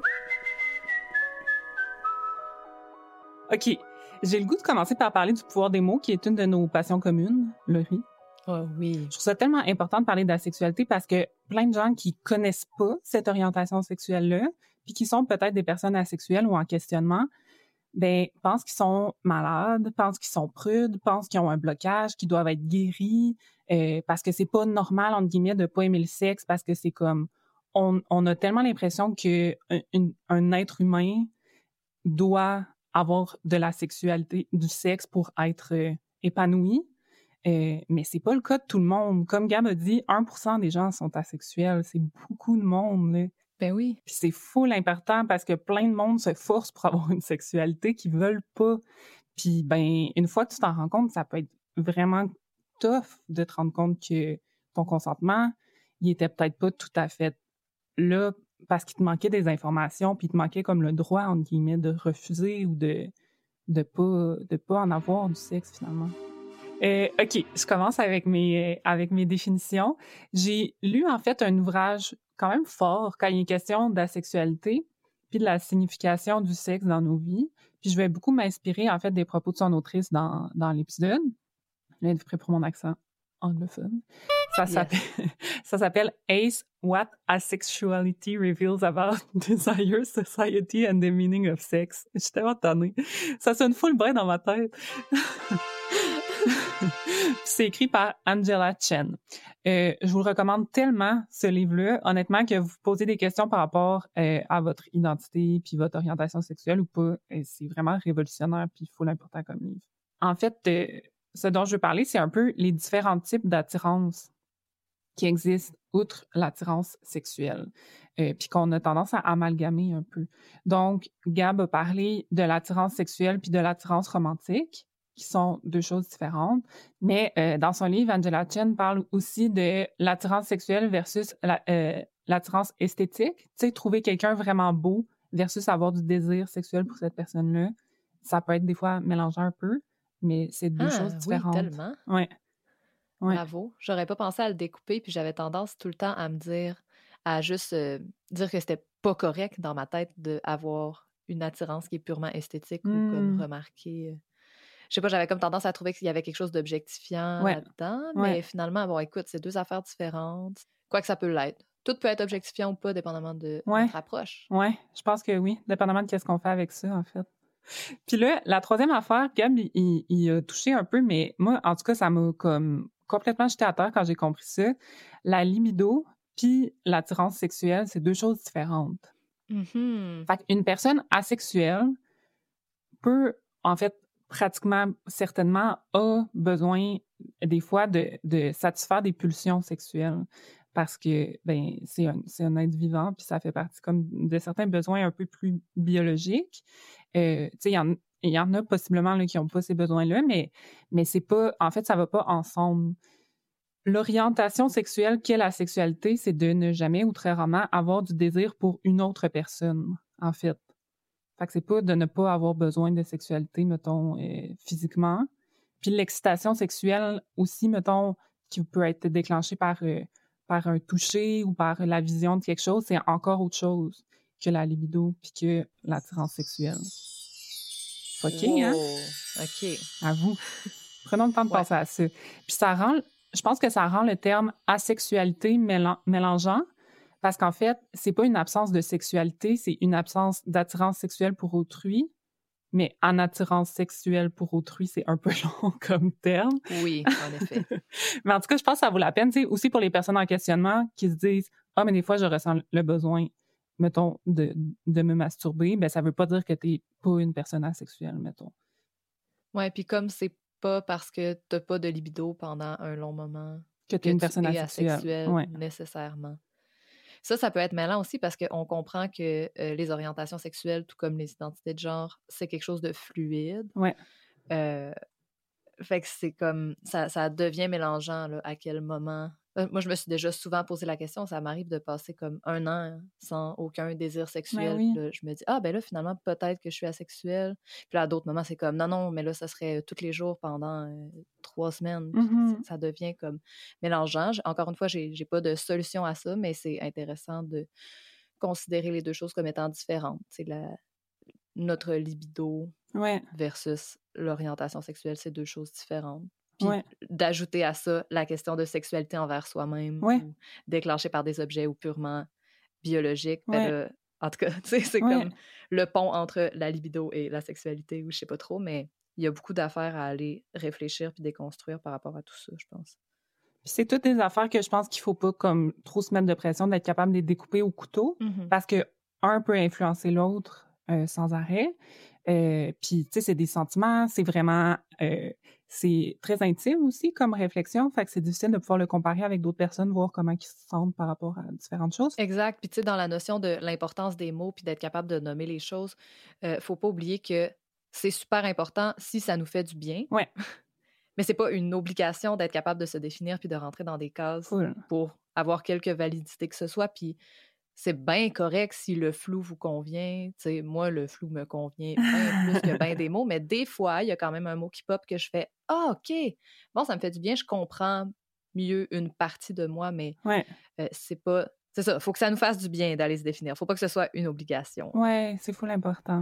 Speaker 3: OK. J'ai le goût de commencer par parler du pouvoir des mots, qui est une de nos passions communes, Laurie.
Speaker 4: Oh oui.
Speaker 3: Je trouve ça tellement important de parler de la sexualité parce que plein de gens qui connaissent pas cette orientation sexuelle-là, puis qui sont peut-être des personnes asexuelles ou en questionnement, ben pensent qu'ils sont malades, pensent qu'ils sont prudes, pensent qu'ils ont un blocage, qu'ils doivent être guéris, parce que c'est pas normal, entre guillemets, de pas aimer le sexe, parce que c'est comme... On a tellement l'impression que un être humain doit avoir de la sexualité, du sexe pour être épanoui. Mais c'est pas le cas de tout le monde. Comme Gab a dit, 1% des gens sont asexuels. C'est beaucoup de monde, là.
Speaker 4: Ben oui.
Speaker 3: Puis c'est full important parce que plein de monde se force pour avoir une sexualité qu'ils veulent pas. Puis ben, une fois que tu t'en rends compte, ça peut être vraiment tough de te rendre compte que ton consentement, il était peut-être pas tout à fait là parce qu'il te manquait des informations, puis il te manquait comme le droit, entre guillemets, de refuser ou de pas en avoir du sexe, finalement. OK, je commence avec mes définitions. J'ai lu, en fait, un ouvrage quand même fort quand il est question de la sexualité puis de la signification du sexe dans nos vies. Puis je vais beaucoup m'inspirer, en fait, des propos de son autrice dans l'épisode. Là, prêt pour mon accent anglophone. Ça s'appelle Ace, What Asexuality Reveals About Desire, Society and the Meaning of Sex. Je suis tellement tannée. Ça sonne full brain dans ma tête. C'est écrit par Angela Chen. Je vous le recommande tellement, ce livre-là, honnêtement, que vous posez des questions par rapport à votre identité puis votre orientation sexuelle ou pas. C'est vraiment révolutionnaire puis full important comme livre. En fait, ce dont je veux parler, c'est un peu les différents types d'attirance qui existent outre l'attirance sexuelle, puis qu'on a tendance à amalgamer un peu. Donc, Gab a parlé de l'attirance sexuelle puis de l'attirance romantique, qui sont 2 choses différentes. Mais dans son livre, Angela Chen parle aussi de l'attirance sexuelle versus l'attirance esthétique. Tu sais, trouver quelqu'un vraiment beau versus avoir du désir sexuel pour cette personne-là, ça peut être des fois mélangé un peu, mais c'est 2 choses différentes.
Speaker 4: Oui, tellement.
Speaker 3: Ouais.
Speaker 4: Bravo. J'aurais pas pensé à le découper, puis j'avais tendance tout le temps à me dire, à juste dire que c'était pas correct dans ma tête d'avoir une attirance qui est purement esthétique ou comme remarquer... je sais pas, j'avais comme tendance à trouver qu'il y avait quelque chose d'objectifiant là-dedans, mais finalement, bon, écoute, c'est deux affaires différentes. Quoique ça peut l'être. Tout peut être objectifiant ou pas, dépendamment de notre approche.
Speaker 3: Oui, je pense que oui, dépendamment de qu'est-ce qu'on fait avec ça, en fait. Puis là, la troisième affaire, Gab, il a touché un peu, mais moi, en tout cas, ça m'a comme complètement jeté à terre quand j'ai compris ça. La libido puis l'attirance sexuelle, c'est deux choses différentes. Fait qu'une personne asexuelle peut, en fait, pratiquement, certainement, a besoin, des fois, de satisfaire des pulsions sexuelles. Parce que, ben, c'est un être vivant, puis ça fait partie comme de certains besoins un peu plus biologiques. Tu sais, il y en a possiblement là, qui n'ont pas ces besoins-là, mais c'est pas, en fait, ça va pas ensemble. L'orientation sexuelle qu'est la sexualité, c'est de ne jamais ou très rarement avoir du désir pour une autre personne, en fait. Fait que c'est pas de ne pas avoir besoin de sexualité, mettons, physiquement. Puis l'excitation sexuelle aussi, mettons, qui peut être déclenchée par un toucher ou par la vision de quelque chose, c'est encore autre chose que la libido puis que l'attirance sexuelle. Fucking, hein?
Speaker 4: OK.
Speaker 3: À vous. Prenons le temps de penser à ça. Puis je pense que ça rend le terme asexualité mélangeant parce qu'en fait, c'est pas une absence de sexualité, c'est une absence d'attirance sexuelle pour autrui. Mais en attirance sexuelle pour autrui, c'est un peu long comme terme.
Speaker 4: Oui, en effet.
Speaker 3: Mais en tout cas, je pense que ça vaut la peine, tu sais, aussi pour les personnes en questionnement qui se disent « Ah, mais des fois, je ressens le besoin, mettons, de me masturber. » Ben, ça veut pas dire que t'es pas une personne asexuelle, mettons.
Speaker 4: Ouais, puis comme c'est pas parce que t'as pas de libido pendant un long moment
Speaker 3: que t'es une personne asexuelle.
Speaker 4: asexuelle nécessairement. Ça peut être mêlant aussi parce qu'on comprend que les orientations sexuelles, tout comme les identités de genre, c'est quelque chose de fluide.
Speaker 3: Ouais.
Speaker 4: Fait que c'est comme... Ça devient mélangeant, là, à quel moment... moi, je me suis déjà souvent posé la question. Ça m'arrive de passer comme 1 an sans aucun désir sexuel.
Speaker 3: Oui.
Speaker 4: Là, je me dis, ben là, finalement, peut-être que je suis asexuelle. Puis là, à d'autres moments, c'est comme, non, mais là, ça serait tous les jours pendant 3 semaines. Ça devient comme mélangeant. Encore une fois, j'ai pas de solution à ça, mais c'est intéressant de considérer les deux choses comme étant différentes. C'est notre libido versus l'orientation sexuelle, c'est deux choses différentes. Puis d'ajouter à ça la question de sexualité envers soi-même ou déclenchée par des objets ou purement biologiques. Ben là, en tout cas, c'est comme le pont entre la libido et la sexualité, ou je sais pas trop, mais il y a beaucoup d'affaires à aller réfléchir puis déconstruire par rapport à tout ça, je pense.
Speaker 3: Puis c'est toutes des affaires que je pense qu'il faut pas comme trop se mettre de pression d'être capable de les découper au couteau, parce que un peut influencer l'autre sans arrêt. Puis, tu sais, c'est des sentiments, c'est vraiment... c'est très intime aussi comme réflexion, fait que c'est difficile de pouvoir le comparer avec d'autres personnes, voir comment ils se sentent par rapport à différentes choses.
Speaker 4: Exact. Puis, tu sais, dans la notion de l'importance des mots puis d'être capable de nommer les choses, faut pas oublier que c'est super important si ça nous fait du bien.
Speaker 3: Ouais.
Speaker 4: Mais c'est pas une obligation d'être capable de se définir puis de rentrer dans des cases pour avoir quelque validité que ce soit. Puis c'est bien correct si le flou vous convient. T'sais, moi, le flou me convient bien plus que bien des mots, mais des fois, il y a quand même un mot qui pop que je fais « Ah, OK! Bon, ça me fait du bien, je comprends mieux une partie de moi, mais c'est pas... » C'est ça, il faut que ça nous fasse du bien d'aller se définir. Faut pas que ce soit une obligation.
Speaker 3: Ouais, c'est full important.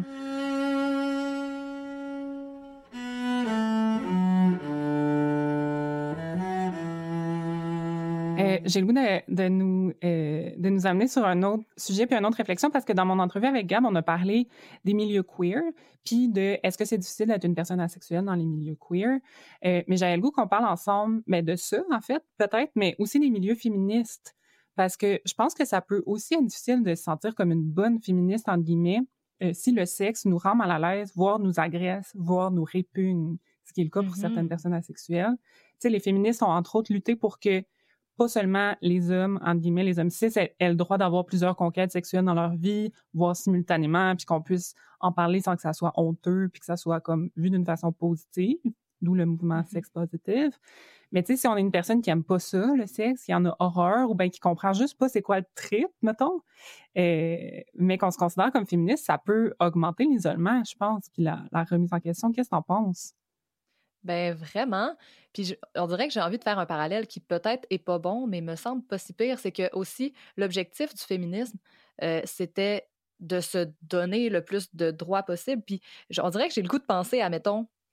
Speaker 3: J'ai le goût de nous amener sur un autre sujet puis une autre réflexion parce que dans mon entrevue avec Gab, on a parlé des milieux queer puis de est-ce que c'est difficile d'être une personne asexuelle dans les milieux queer. Mais j'avais le goût qu'on parle ensemble de ça, en fait, peut-être, mais aussi des milieux féministes parce que je pense que ça peut aussi être difficile de se sentir comme une bonne féministe, entre guillemets, si le sexe nous rend mal à l'aise, voire nous agresse, voire nous répugne, ce qui est le cas pour certaines personnes asexuelles. Tu sais, les féministes ont entre autres lutté pour que pas seulement les hommes, entre guillemets, les hommes cis, aient le droit d'avoir plusieurs conquêtes sexuelles dans leur vie, voire simultanément, puis qu'on puisse en parler sans que ça soit honteux, puis que ça soit comme vu d'une façon positive, d'où le mouvement sexe positif. Mais tu sais, si on est une personne qui aime pas ça, le sexe, qui en a horreur, ou bien qui comprend juste pas c'est quoi le trip, mettons, mais qu'on se considère comme féministe, ça peut augmenter l'isolement, je pense, puis la remise en question. Qu'est-ce que t'en penses?
Speaker 4: Ben vraiment. Puis on dirait que j'ai envie de faire un parallèle qui peut-être est pas bon, mais me semble pas si pire. C'est que aussi l'objectif du féminisme, c'était de se donner le plus de droits possible. Puis on dirait que j'ai le goût de penser à, mettons,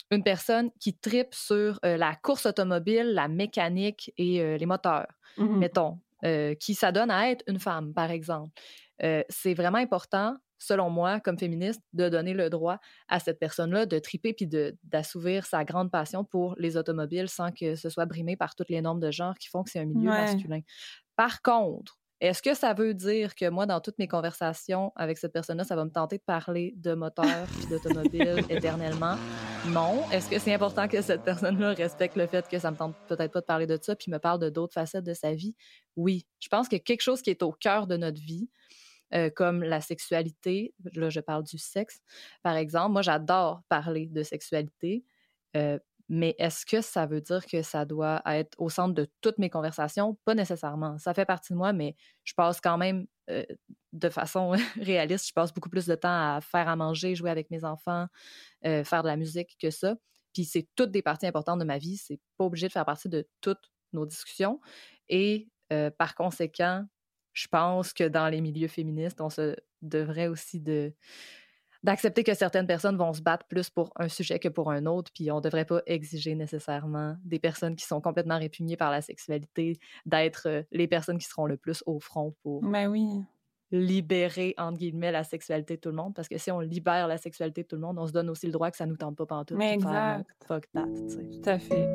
Speaker 4: une personne qui tripe sur la course automobile, la mécanique et les moteurs, mettons, qui s'adonne à être une femme, par exemple. C'est vraiment important, selon moi, comme féministe, de donner le droit à cette personne-là de triper puis d'assouvir sa grande passion pour les automobiles sans que ce soit brimé par toutes les normes de genre qui font que c'est un milieu masculin. Par contre, est-ce que ça veut dire que moi, dans toutes mes conversations avec cette personne-là, ça va me tenter de parler de moteur puis d'automobile éternellement? Non. Est-ce que c'est important que cette personne-là respecte le fait que ça me tente peut-être pas de parler de ça puis me parle de d'autres facettes de sa vie? Oui. Je pense que quelque chose qui est au cœur de notre vie, comme la sexualité, là, je parle du sexe, par exemple. Moi, j'adore parler de sexualité, mais est-ce que ça veut dire que ça doit être au centre de toutes mes conversations? Pas nécessairement. Ça fait partie de moi, mais je passe quand même de façon réaliste. Je passe beaucoup plus de temps à faire à manger, jouer avec mes enfants, faire de la musique que ça. Puis c'est toutes des parties importantes de ma vie. C'est pas obligé de faire partie de toutes nos discussions. Et par conséquent, je pense que dans les milieux féministes, on se devrait aussi d'accepter que certaines personnes vont se battre plus pour un sujet que pour un autre, puis on ne devrait pas exiger nécessairement des personnes qui sont complètement répugnées par la sexualité d'être les personnes qui seront le plus au front pour libérer, entre guillemets, la sexualité de tout le monde, parce que si on libère la sexualité de tout le monde, on se donne aussi le droit que ça ne nous tente pas pantoute.
Speaker 3: Mais exact.
Speaker 4: Faire fuck that, tu sais.
Speaker 3: Tout à fait.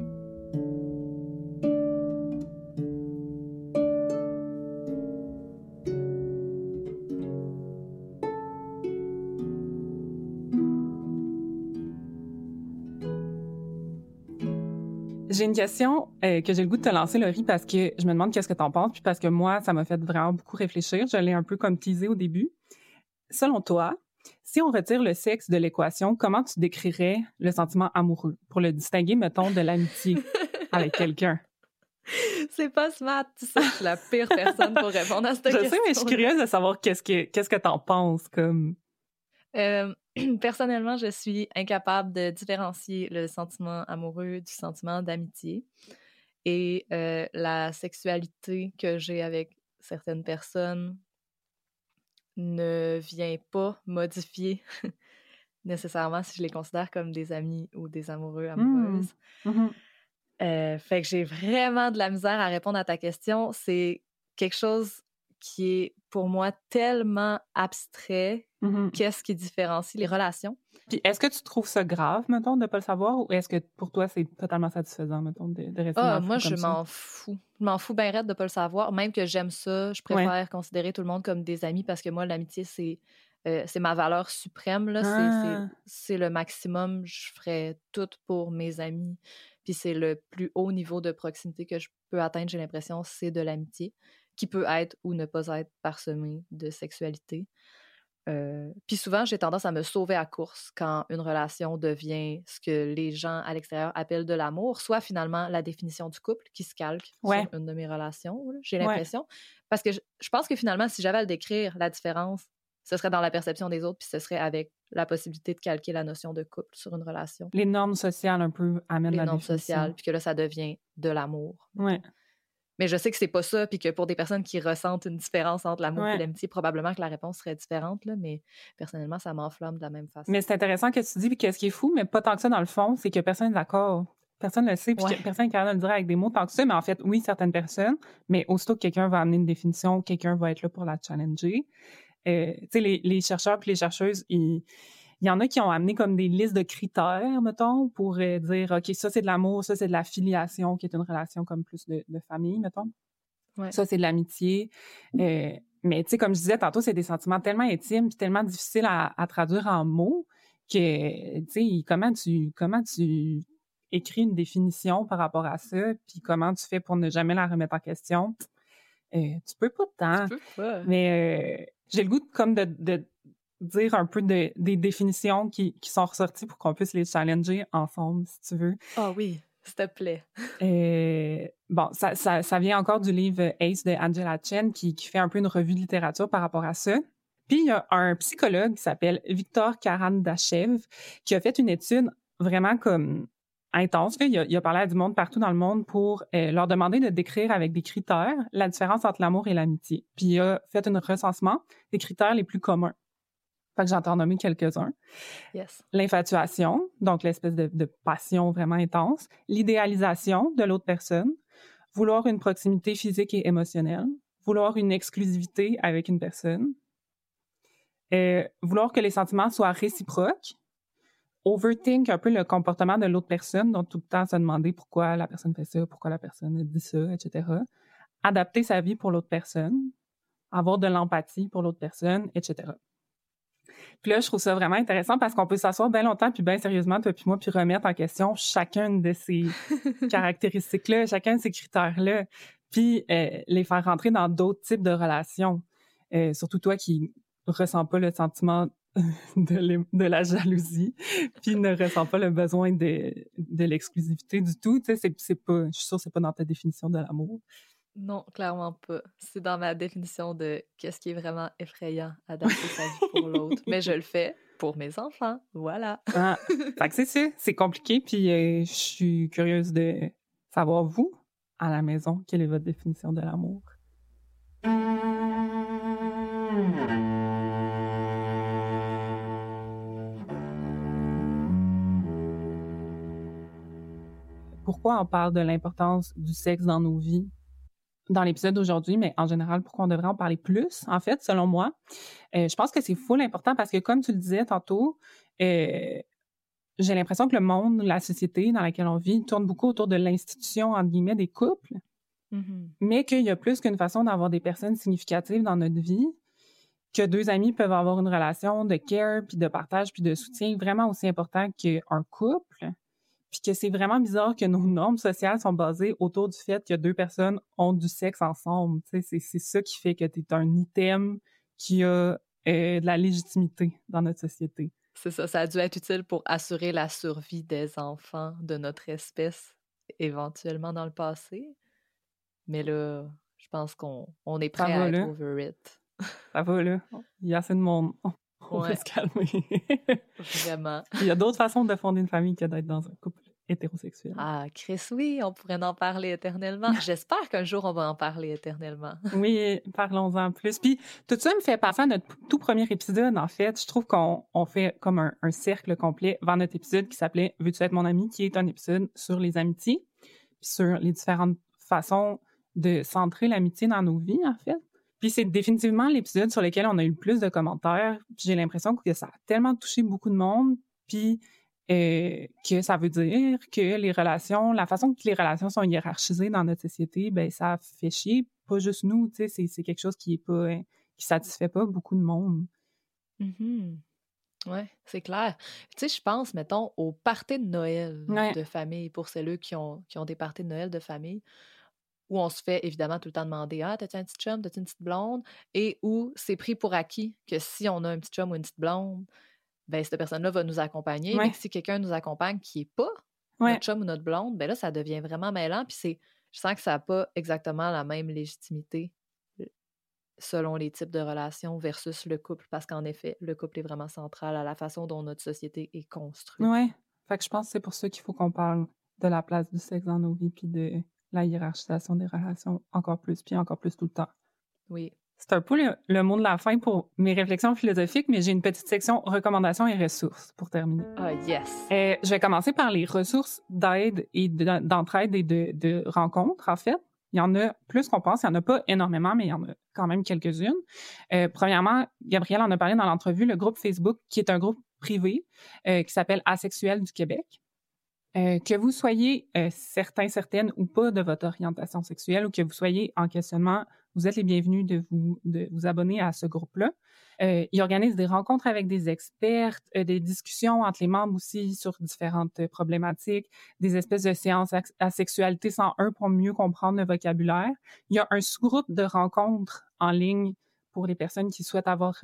Speaker 3: J'ai une question que j'ai le goût de te lancer, Laurie, parce que je me demande qu'est-ce que t'en penses, puis parce que moi, ça m'a fait vraiment beaucoup réfléchir. Je l'ai un peu comme teasé au début. Selon toi, si on retire le sexe de l'équation, comment tu décrirais le sentiment amoureux pour le distinguer, mettons, de l'amitié avec quelqu'un?
Speaker 4: C'est pas smart, tu sais, je suis la pire personne pour répondre à cette question.
Speaker 3: Je sais, mais je suis curieuse de savoir qu'est-ce que t'en penses, comme...
Speaker 4: Personnellement, je suis incapable de différencier le sentiment amoureux du sentiment d'amitié. Et la sexualité que j'ai avec certaines personnes ne vient pas modifier nécessairement si je les considère comme des amis ou des amoureux, amoureuses. Fait que j'ai vraiment de la misère à répondre à ta question. C'est quelque chose qui est pour moi tellement abstrait. Qu'est-ce qui différencie les relations?
Speaker 3: Puis est-ce que tu trouves ça grave, mettons, de ne pas le savoir, ou est-ce que pour toi, c'est totalement satisfaisant, mettons, de rester dans le flou
Speaker 4: moi,
Speaker 3: comme
Speaker 4: je
Speaker 3: ça?
Speaker 4: m'en fous. Je m'en fous bien raide de ne pas le savoir. Même que j'aime ça, je préfère considérer tout le monde comme des amis parce que moi, l'amitié, c'est ma valeur suprême. Là. C'est le maximum. Je ferais tout pour mes amis. Puis c'est le plus haut niveau de proximité que je peux atteindre, j'ai l'impression, c'est de l'amitié, qui peut être ou ne pas être parsemée de sexualité. Puis souvent, j'ai tendance à me sauver à course quand une relation devient ce que les gens à l'extérieur appellent de l'amour, soit finalement la définition du couple qui se calque sur une de mes relations, là, j'ai l'impression. Parce que je pense que finalement, si j'avais à le décrire, la différence, ce serait dans la perception des autres, puis ce serait avec la possibilité de calquer la notion de couple sur une relation.
Speaker 3: Les normes sociales un peu amènent la définition.
Speaker 4: Les normes sociales, puis que là, ça devient de l'amour.
Speaker 3: Ouais.
Speaker 4: Mais je sais que c'est pas ça, puis que pour des personnes qui ressentent une différence entre l'amour et l'amitié, probablement que la réponse serait différente, là, mais personnellement, ça m'enflamme de la même façon.
Speaker 3: Mais c'est intéressant que tu dis, puis qu'est-ce qui est fou, mais pas tant que ça dans le fond, c'est que personne n'est d'accord. Personne ne le sait, puis personne n'est capable de le dire avec des mots tant que ça, mais en fait, oui, certaines personnes, mais aussitôt que quelqu'un va amener une définition, quelqu'un va être là pour la challenger. Tu sais, les chercheurs puis les chercheuses, il y en a qui ont amené comme des listes de critères, mettons, pour dire, OK, ça, c'est de l'amour, ça, c'est de la filiation, qui est une relation comme plus de famille, mettons. Ouais. Ça, c'est de l'amitié. Mais, tu sais, comme je disais tantôt, c'est des sentiments tellement intimes puis tellement difficiles à traduire en mots que, tu sais, comment tu écris une définition par rapport à ça, puis comment tu fais pour ne jamais la remettre en question. Tu peux pas tant.
Speaker 4: Tu peux pas.
Speaker 3: Mais j'ai le goût de dire un peu des définitions qui sont ressorties pour qu'on puisse les challenger ensemble, si tu veux.
Speaker 4: Ah oui, s'il te plaît.
Speaker 3: Bon, ça vient encore du livre Ace de Angela Chen qui fait un peu une revue de littérature par rapport à ça. Puis il y a un psychologue qui s'appelle Victor Karandachev qui a fait une étude vraiment comme intense. Il a parlé à du monde partout dans le monde pour leur demander de décrire avec des critères la différence entre l'amour et l'amitié. Puis il a fait un recensement des critères les plus communs Fait que j'en ai nommé quelques-uns.
Speaker 4: Yes.
Speaker 3: L'infatuation, donc l'espèce de passion vraiment intense. L'idéalisation de l'autre personne. Vouloir une proximité physique et émotionnelle. Vouloir une exclusivité avec une personne. Vouloir que les sentiments soient réciproques. Overthink un peu le comportement de l'autre personne, donc tout le temps se demander pourquoi la personne fait ça, pourquoi la personne dit ça, etc. Adapter sa vie pour l'autre personne. Avoir de l'empathie pour l'autre personne, etc. Puis là, je trouve ça vraiment intéressant parce qu'on peut s'asseoir bien longtemps, puis bien sérieusement, toi puis moi, puis remettre en question chacune de ces caractéristiques-là, chacun de ces critères-là, puis les faire rentrer dans d'autres types de relations. Surtout toi qui ressens pas le sentiment de la jalousie, puis ne ressens pas le besoin de l'exclusivité du tout. Tu sais, c'est pas, je suis sûre que c'est pas dans ta définition de l'amour.
Speaker 4: Non, clairement pas. C'est dans ma définition de qu'est-ce qui est vraiment effrayant, adapter sa vie pour l'autre. Mais je le fais pour mes enfants, voilà.
Speaker 3: Ah, fait que c'est ça, c'est compliqué, puis je suis curieuse de savoir, vous, à la maison, quelle est votre définition de l'amour? Pourquoi on parle de l'importance du sexe dans nos vies? Dans l'épisode d'aujourd'hui, mais en général, pourquoi on devrait en parler plus, en fait, selon moi. Je pense que c'est full important parce que, comme tu le disais tantôt, j'ai l'impression que le monde, la société dans laquelle on vit, tourne beaucoup autour de l'institution, entre guillemets, des couples, mais qu'il y a plus qu'une façon d'avoir des personnes significatives dans notre vie, que deux amis peuvent avoir une relation de care, puis de partage, puis de soutien vraiment aussi important qu'un couple. Puis que c'est vraiment bizarre que nos normes sociales sont basées autour du fait que deux personnes ont du sexe ensemble. Tu sais, c'est ça qui fait que tu es un item qui a de la légitimité dans notre société.
Speaker 4: C'est ça, ça a dû être utile pour assurer la survie des enfants de notre espèce, éventuellement dans le passé. Mais là, je pense qu'on est prêt à être over it.
Speaker 3: Ça va, là. Il y a assez de monde. On va se calmer.
Speaker 4: Vraiment.
Speaker 3: Il y a d'autres façons de fonder une famille que d'être dans un couple hétérosexuel.
Speaker 4: Ah, Chris, oui, on pourrait en parler éternellement. J'espère qu'un jour, on va en parler éternellement.
Speaker 3: Oui, parlons-en plus. Puis, tout ça me fait penser à notre tout premier épisode, en fait. Je trouve qu'on fait comme un cercle complet vers notre épisode qui s'appelait « Veux-tu être mon ami ?», qui est un épisode sur les amitiés, puis sur les différentes façons de centrer l'amitié dans nos vies, en fait. Puis c'est définitivement l'épisode sur lequel on a eu le plus de commentaires. Puis j'ai l'impression que ça a tellement touché beaucoup de monde, puis que ça veut dire que les relations, la façon que les relations sont hiérarchisées dans notre société, ben ça fait chier, pas juste nous, tu sais, c'est quelque chose qui est pas, qui satisfait pas beaucoup de monde.
Speaker 4: Mm-hmm. Ouais, c'est clair. Tu sais, je pense, mettons, aux parties de Noël de famille, pour celles qui ont des parties de Noël de famille, où on se fait évidemment tout le temps demander « Ah, t'as-tu un petit chum, t'as-tu une petite blonde? » Et où c'est pris pour acquis que si on a un petit chum ou une petite blonde, ben cette personne-là va nous accompagner. Mais que si quelqu'un nous accompagne qui n'est pas notre chum ou notre blonde, ben là, ça devient vraiment mêlant. Puis je sens que ça n'a pas exactement la même légitimité selon les types de relations versus le couple. Parce qu'en effet, le couple est vraiment central à la façon dont notre société est construite.
Speaker 3: Oui. Fait que je pense que c'est pour ça qu'il faut qu'on parle de la place du sexe dans nos vies puis de la hiérarchisation des relations encore plus, puis encore plus tout le temps.
Speaker 4: Oui.
Speaker 3: C'est un peu le mot de la fin pour mes réflexions philosophiques, mais j'ai une petite section recommandations et ressources pour terminer.
Speaker 4: Ah, yes!
Speaker 3: Je vais commencer par les ressources d'aide et d'entraide et de rencontres, en fait. Il y en a plus qu'on pense. Il n'y en a pas énormément, mais il y en a quand même quelques-unes. Premièrement, Gabrielle en a parlé dans l'entrevue, le groupe Facebook, qui est un groupe privé qui s'appelle Asexuels du Québec. Que vous soyez certaines ou pas de votre orientation sexuelle ou que vous soyez en questionnement, vous êtes les bienvenus de vous abonner à ce groupe-là. Il organise des rencontres avec des experts, des discussions entre les membres aussi sur différentes problématiques, des espèces de séances à sexualité 101 pour mieux comprendre le vocabulaire. Il y a un sous-groupe de rencontres en ligne pour les personnes qui souhaitent avoir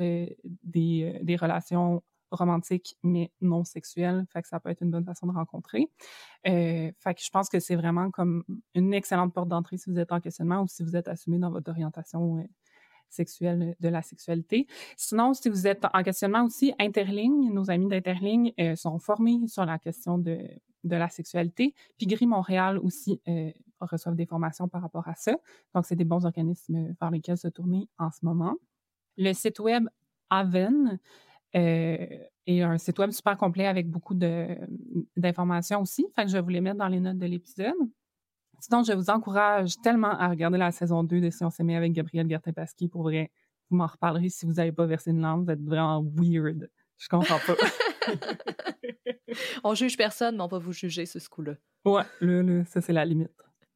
Speaker 3: des relations romantique, mais non sexuelle. Fait que ça peut être une bonne façon de rencontrer. Fait que je pense que c'est vraiment comme une excellente porte d'entrée si vous êtes en questionnement ou si vous êtes assumé dans votre orientation sexuelle de la sexualité. Sinon, si vous êtes en questionnement aussi, Interligne, nos amis d'Interligne sont formés sur la question de la sexualité. Puis Gris Montréal aussi reçoivent des formations par rapport à ça. Donc, c'est des bons organismes vers lesquels se tourner en ce moment. Le site web Aven, et un site web super complet avec beaucoup d'informations aussi. Fait que je vais vous les mettre dans les notes de l'épisode. Sinon, je vous encourage tellement à regarder la saison 2 de Si on s'aimait avec Gabrielle Gertin-Pasquier. Pour vrai, vous m'en reparlerez si vous n'avez pas versé une langue. Vous êtes vraiment weird. Je comprends pas.
Speaker 4: On juge personne, mais on va vous juger sur ce coup-là.
Speaker 3: Ouais, ça, c'est la limite.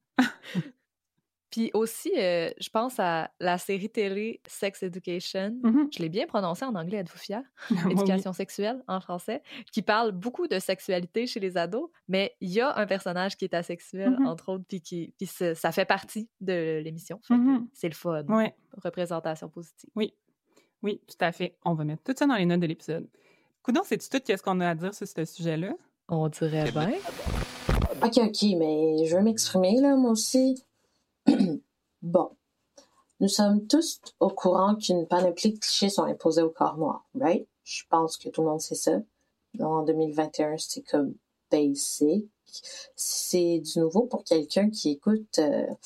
Speaker 4: Puis aussi, je pense à la série télé Sex Education. Je l'ai bien prononcé en anglais, êtes-vous fiers? Éducation sexuelle en français, qui parle beaucoup de sexualité chez les ados, mais il y a un personnage qui est asexuel, entre autres, puis ça fait partie de l'émission. C'est le fun.
Speaker 3: Ouais.
Speaker 4: Représentation positive.
Speaker 3: Oui, tout à fait. On va mettre tout ça dans les notes de l'épisode. Coudon, sais-tu tout qu'est-ce qu'on a à dire sur ce sujet-là?
Speaker 4: On dirait bien.
Speaker 6: OK, mais je veux m'exprimer, là, moi aussi. Bon. Nous sommes tous au courant qu'une panoplie de clichés sont imposés au corps noir, right? Je pense que tout le monde sait ça. En 2021, c'est comme basic. C'est du nouveau pour quelqu'un qui écoute.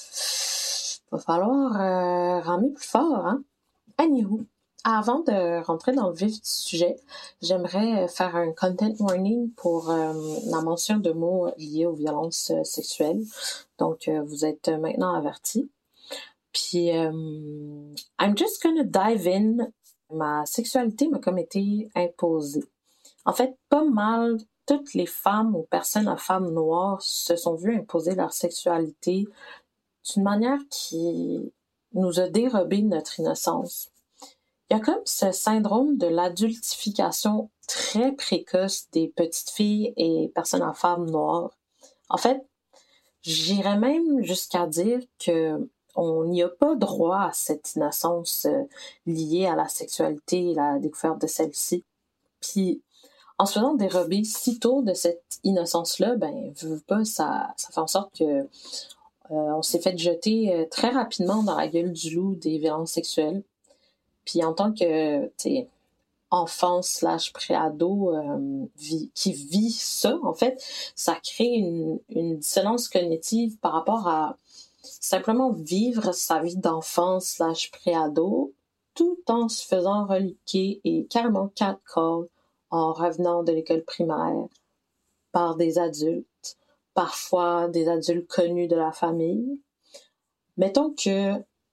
Speaker 6: Va falloir ramer plus fort, hein? Anywho. Avant de rentrer dans le vif du sujet, j'aimerais faire un content warning pour la mention de mots liés aux violences sexuelles. Donc, vous êtes maintenant avertis. Puis, I'm just gonna dive in. Ma sexualité m'a comme été imposée. En fait, pas mal toutes les femmes ou personnes à femmes noires se sont vues imposer leur sexualité d'une manière qui nous a dérobé de notre innocence. Il y a comme ce syndrome de l'adultification très précoce des petites filles et personnes à femmes noires. En fait, j'irais même jusqu'à dire que on n'y a pas droit à cette innocence liée à la sexualité et la découverte de celle-ci. Puis, en se faisant dérober si tôt de cette innocence-là, veux pas, ça fait en sorte que on s'est fait jeter très rapidement dans la gueule du loup des violences sexuelles. Puis en tant que enfant / préado qui vit ça, en fait, ça crée une dissonance cognitive par rapport à simplement vivre sa vie d'enfant / préado tout en se faisant reliquer et carrément catcall en revenant de l'école primaire par des adultes, parfois des adultes connus de la famille. Mettons que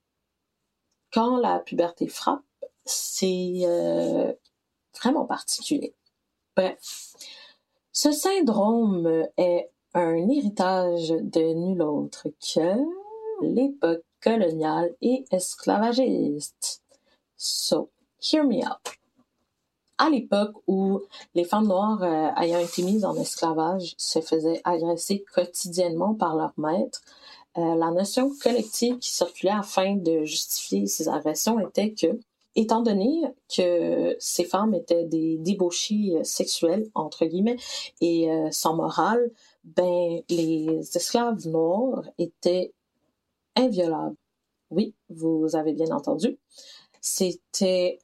Speaker 6: quand la puberté frappe, c'est vraiment particulier. Bref, ce syndrome est un héritage de nul autre que l'époque coloniale et esclavagiste. So, hear me out. À l'époque où les femmes noires ayant été mises en esclavage se faisaient agresser quotidiennement par leurs maîtres, la notion collective qui circulait afin de justifier ces agressions était que, étant donné que ces femmes étaient des débauchées sexuelles, entre guillemets, et sans morale, les esclaves noirs étaient inviolables. Oui, vous avez bien entendu. C'était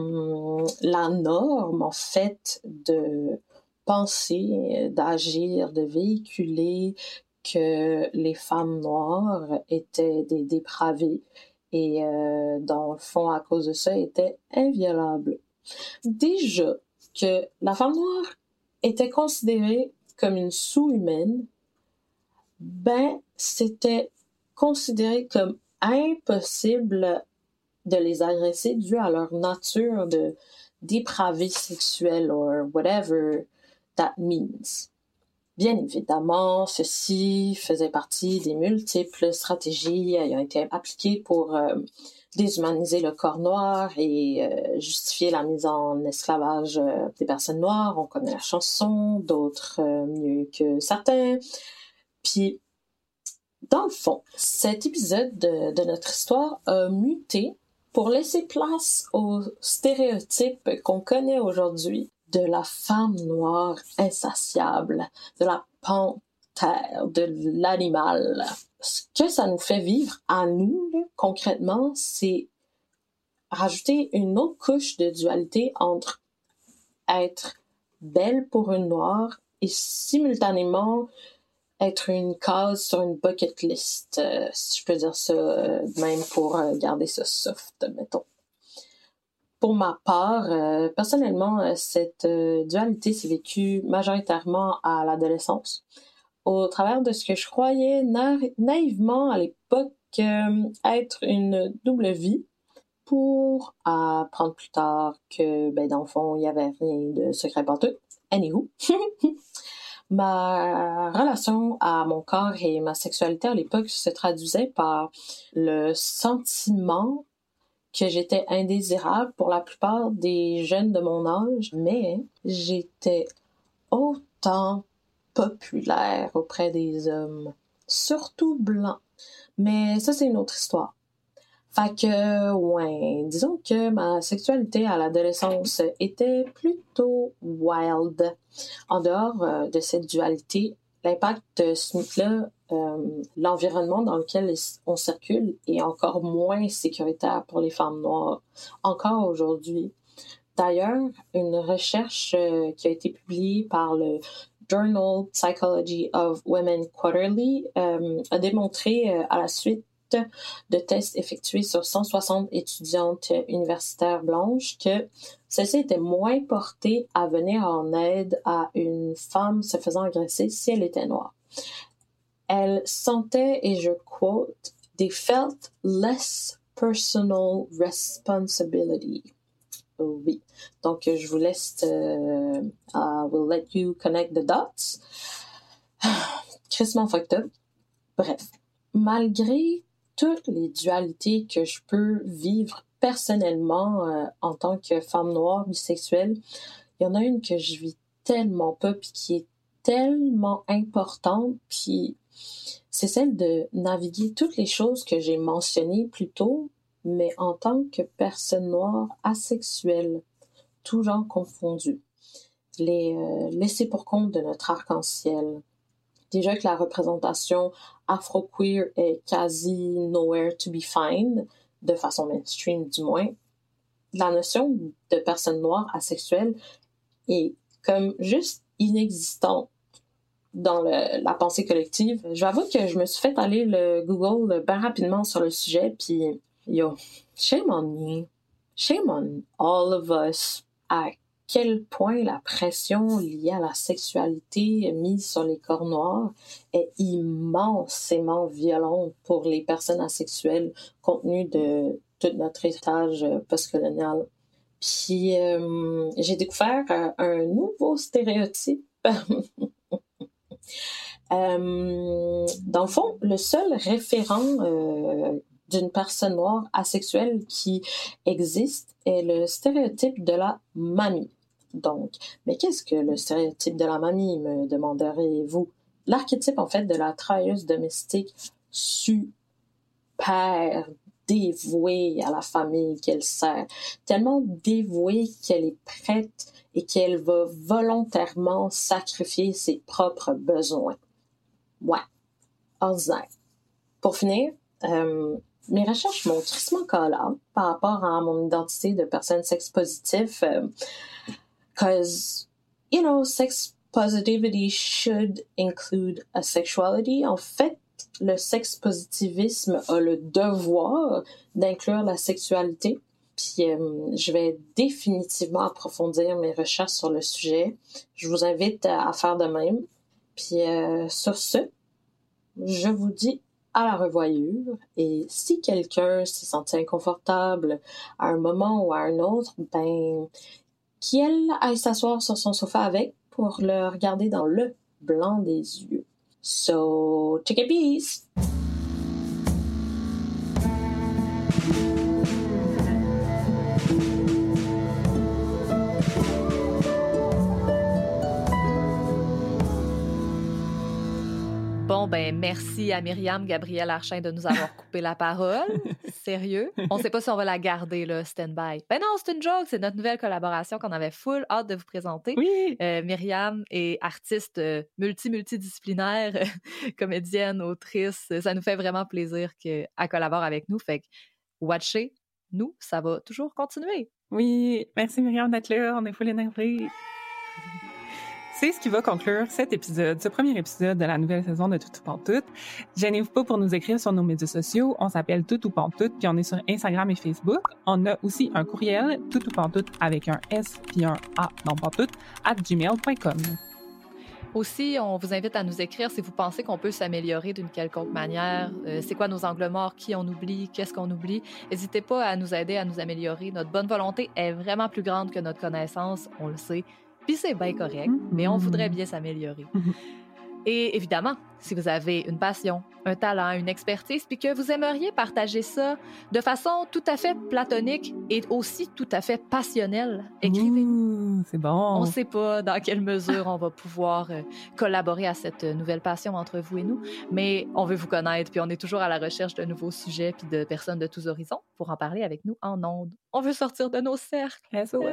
Speaker 6: la norme, en fait, de penser, d'agir, de véhiculer que les femmes noires étaient des dépravées et, dans le fond, à cause de ça, étaient inviolables. Déjà que la femme noire était considérée comme une sous-humaine, c'était considéré comme impossible de les agresser dû à leur nature de dépravée sexuelle or whatever that means. Bien évidemment, ceci faisait partie des multiples stratégies ayant été appliquées pour déshumaniser le corps noir et justifier la mise en esclavage des personnes noires. On connaît la chanson, d'autres mieux que certains. Puis, dans le fond, cet épisode de notre histoire a muté pour laisser place aux stéréotypes qu'on connaît aujourd'hui de la femme noire insatiable, de la panthère, de l'animal. Ce que ça nous fait vivre à nous, là, concrètement, c'est rajouter une autre couche de dualité entre être belle pour une noire et simultanément être une case sur une bucket list, si je peux dire ça, même pour garder ça soft, mettons. Pour ma part, personnellement, cette dualité s'est vécue majoritairement à l'adolescence, au travers de ce que je croyais naïvement à l'époque être une double vie, pour apprendre plus tard que, dans le fond, il n'y avait rien de secret pantoute. Anywho. Ma relation à mon corps et ma sexualité à l'époque se traduisait par le sentiment que j'étais indésirable pour la plupart des jeunes de mon âge, mais j'étais autant populaire auprès des hommes, surtout blancs. Mais ça, c'est une autre histoire. Fait que, ouais, disons que ma sexualité à l'adolescence était plutôt wild. En dehors de cette dualité, l'impact de ce mythe-là, l'environnement dans lequel on circule est encore moins sécuritaire pour les femmes noires, encore aujourd'hui. D'ailleurs, une recherche qui a été publiée par le Journal Psychology of Women Quarterly a démontré à la suite de tests effectués sur 160 étudiantes universitaires blanches que celles-ci étaient moins portées à venir en aide à une femme se faisant agresser si elle était noire. Elles sentaient, et je quote, « They felt less personal responsibility ». Oui. Donc, je vous laisse, I will let you connect the dots. Crissement fucked up. Bref. Malgré toutes les dualités que je peux vivre personnellement en tant que femme noire bisexuelle, il y en a une que je vis tellement pas puis qui est tellement importante, puis c'est celle de naviguer toutes les choses que j'ai mentionnées plus tôt, mais en tant que personne noire asexuelle, tout genre confondu. Les laisser pour compte de notre arc-en-ciel. Déjà que la représentation afro-queer est quasi nowhere to be found, de façon mainstream du moins, la notion de personne noire asexuelle est comme juste inexistante dans la pensée collective. J'avoue que je me suis fait aller le Google bien rapidement sur le sujet, puis yo, shame on me, shame on all of us, à quel point la pression liée à la sexualité mise sur les corps noirs est immensément violente pour les personnes asexuelles compte tenu de tout notre héritage postcolonial. Puis j'ai découvert un nouveau stéréotype. Dans le fond, le seul référent d'une personne noire asexuelle qui existe est le stéréotype de la mamie. Donc, mais qu'est-ce que le stéréotype de la mamie, me demanderez-vous? L'archétype, en fait, de la travailleuse domestique super dévouée à la famille qu'elle sert, tellement dévouée qu'elle est prête et qu'elle va volontairement sacrifier ses propres besoins. Ouais, ordinaire. Pour finir, mes recherches m'ont tristement call out par rapport à mon identité de personne sex-positive, cause, you know, sex positivity should include a sexuality. En fait, le sex-positivisme a le devoir d'inclure la sexualité. Puis je vais définitivement approfondir mes recherches sur le sujet. Je vous invite à faire de même. Puis sur ce, je vous dis à la revoyure. Et si quelqu'un s'est senti inconfortable à un moment ou à un autre, qu'elle aille s'asseoir sur son sofa avec pour le regarder dans le blanc des yeux. So, take a piece!
Speaker 4: Bon, merci à Myriam Gabrielle Archin de nous avoir coupé la parole. Sérieux. On ne sait pas si on va la garder, là, stand-by. Non, c'est une joke. C'est notre nouvelle collaboration qu'on avait full hâte de vous présenter.
Speaker 3: Oui.
Speaker 4: Myriam est artiste multidisciplinaire, comédienne, autrice. Ça nous fait vraiment plaisir qu'elle collabore avec nous. Fait que, watchez, nous, ça va toujours continuer.
Speaker 3: Oui. Merci, Myriam, d'être là. On est full énervés. C'est ce qui va conclure cet épisode, ce premier épisode de la nouvelle saison de Tout ou Pantoute. Gênez-vous pas pour nous écrire sur nos médias sociaux. On s'appelle Tout ou Pantoute, puis on est sur Instagram et Facebook. On a aussi un courriel, toutou-pantoute avec un S puis un A dans pantoute, @gmail.com.
Speaker 4: Aussi, on vous invite à nous écrire si vous pensez qu'on peut s'améliorer d'une quelconque manière. C'est quoi nos angles morts? Qui on oublie? Qu'est-ce qu'on oublie? N'hésitez pas à nous aider à nous améliorer. Notre bonne volonté est vraiment plus grande que notre connaissance, on le sait. Puis c'est bien correct, mais on voudrait bien s'améliorer. Et évidemment, si vous avez une passion, un talent, une expertise, puis que vous aimeriez partager ça de façon tout à fait platonique et aussi tout à fait passionnelle, écrivez-nous.
Speaker 3: C'est bon.
Speaker 4: On ne sait pas dans quelle mesure on va pouvoir collaborer à cette nouvelle passion entre vous et nous, mais on veut vous connaître, puis on est toujours à la recherche de nouveaux sujets puis de personnes de tous horizons pour en parler avec nous en ondes. On veut sortir de nos cercles.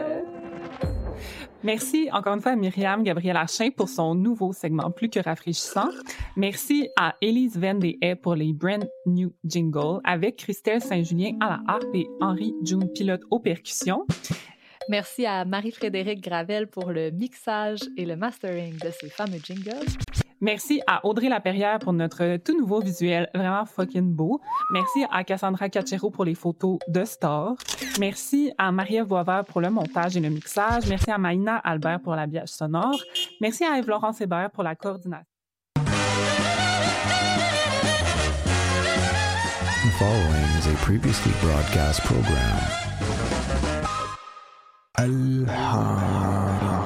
Speaker 3: Merci encore une fois à Myriam Gabriel-Archin pour son nouveau segment plus que rafraîchissant. Merci à Élise Vendée pour les brand new jingles avec Christelle Saint-Julien à la harpe et Henri June Pilote aux percussions.
Speaker 4: Merci à Marie-Frédérique Gravel pour le mixage et le mastering de ces fameux jingles.
Speaker 3: Merci à Audrey Laperrière pour notre tout nouveau visuel vraiment fucking beau. Merci à Cassandra Cachero pour les photos de Star. Merci à Marie-Ève Boisvert pour le montage et le mixage. Merci à Maïna Albert pour l'habillage sonore. Merci à Eve-Laurence Hébert pour la coordination.
Speaker 7: The following is a previously broadcast program. Al-Hara.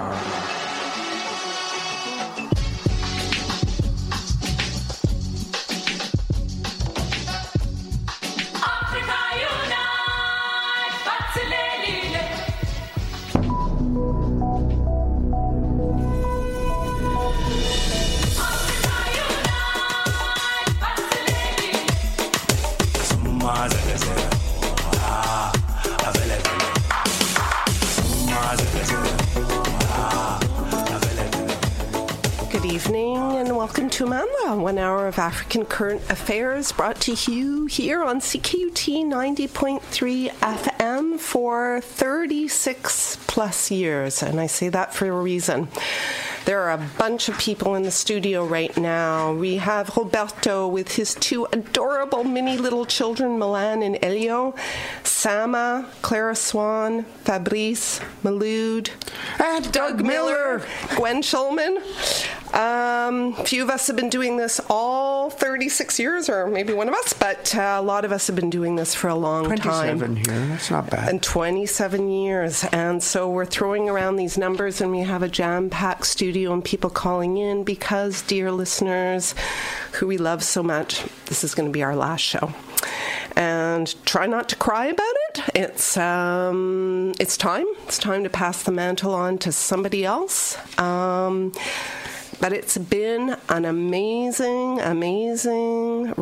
Speaker 8: Good evening and welcome to Amanda, 1 hour of African current affairs brought to you here on CKUT 90.3 FM for 36 plus years. And I say that for a reason. There are a bunch of people in the studio right now. We have Roberto with his two adorable mini little children, Milan and Elio, Sama, Clara Swan, Fabrice, Malud, and Doug Miller, Gwen Schulman. Few of us have been doing this all 36 years, or maybe one of us, but a lot of us have been doing this for a long
Speaker 7: 27
Speaker 8: time.
Speaker 7: here, that's not bad.
Speaker 8: And 27 years. And so we're throwing around these numbers and we have a jam-packed studio and people calling in because, dear listeners, who we love so much, this is going to be our last show. And try not to cry about it. It's time. It's time to pass the mantle on to somebody else. But it's been an amazing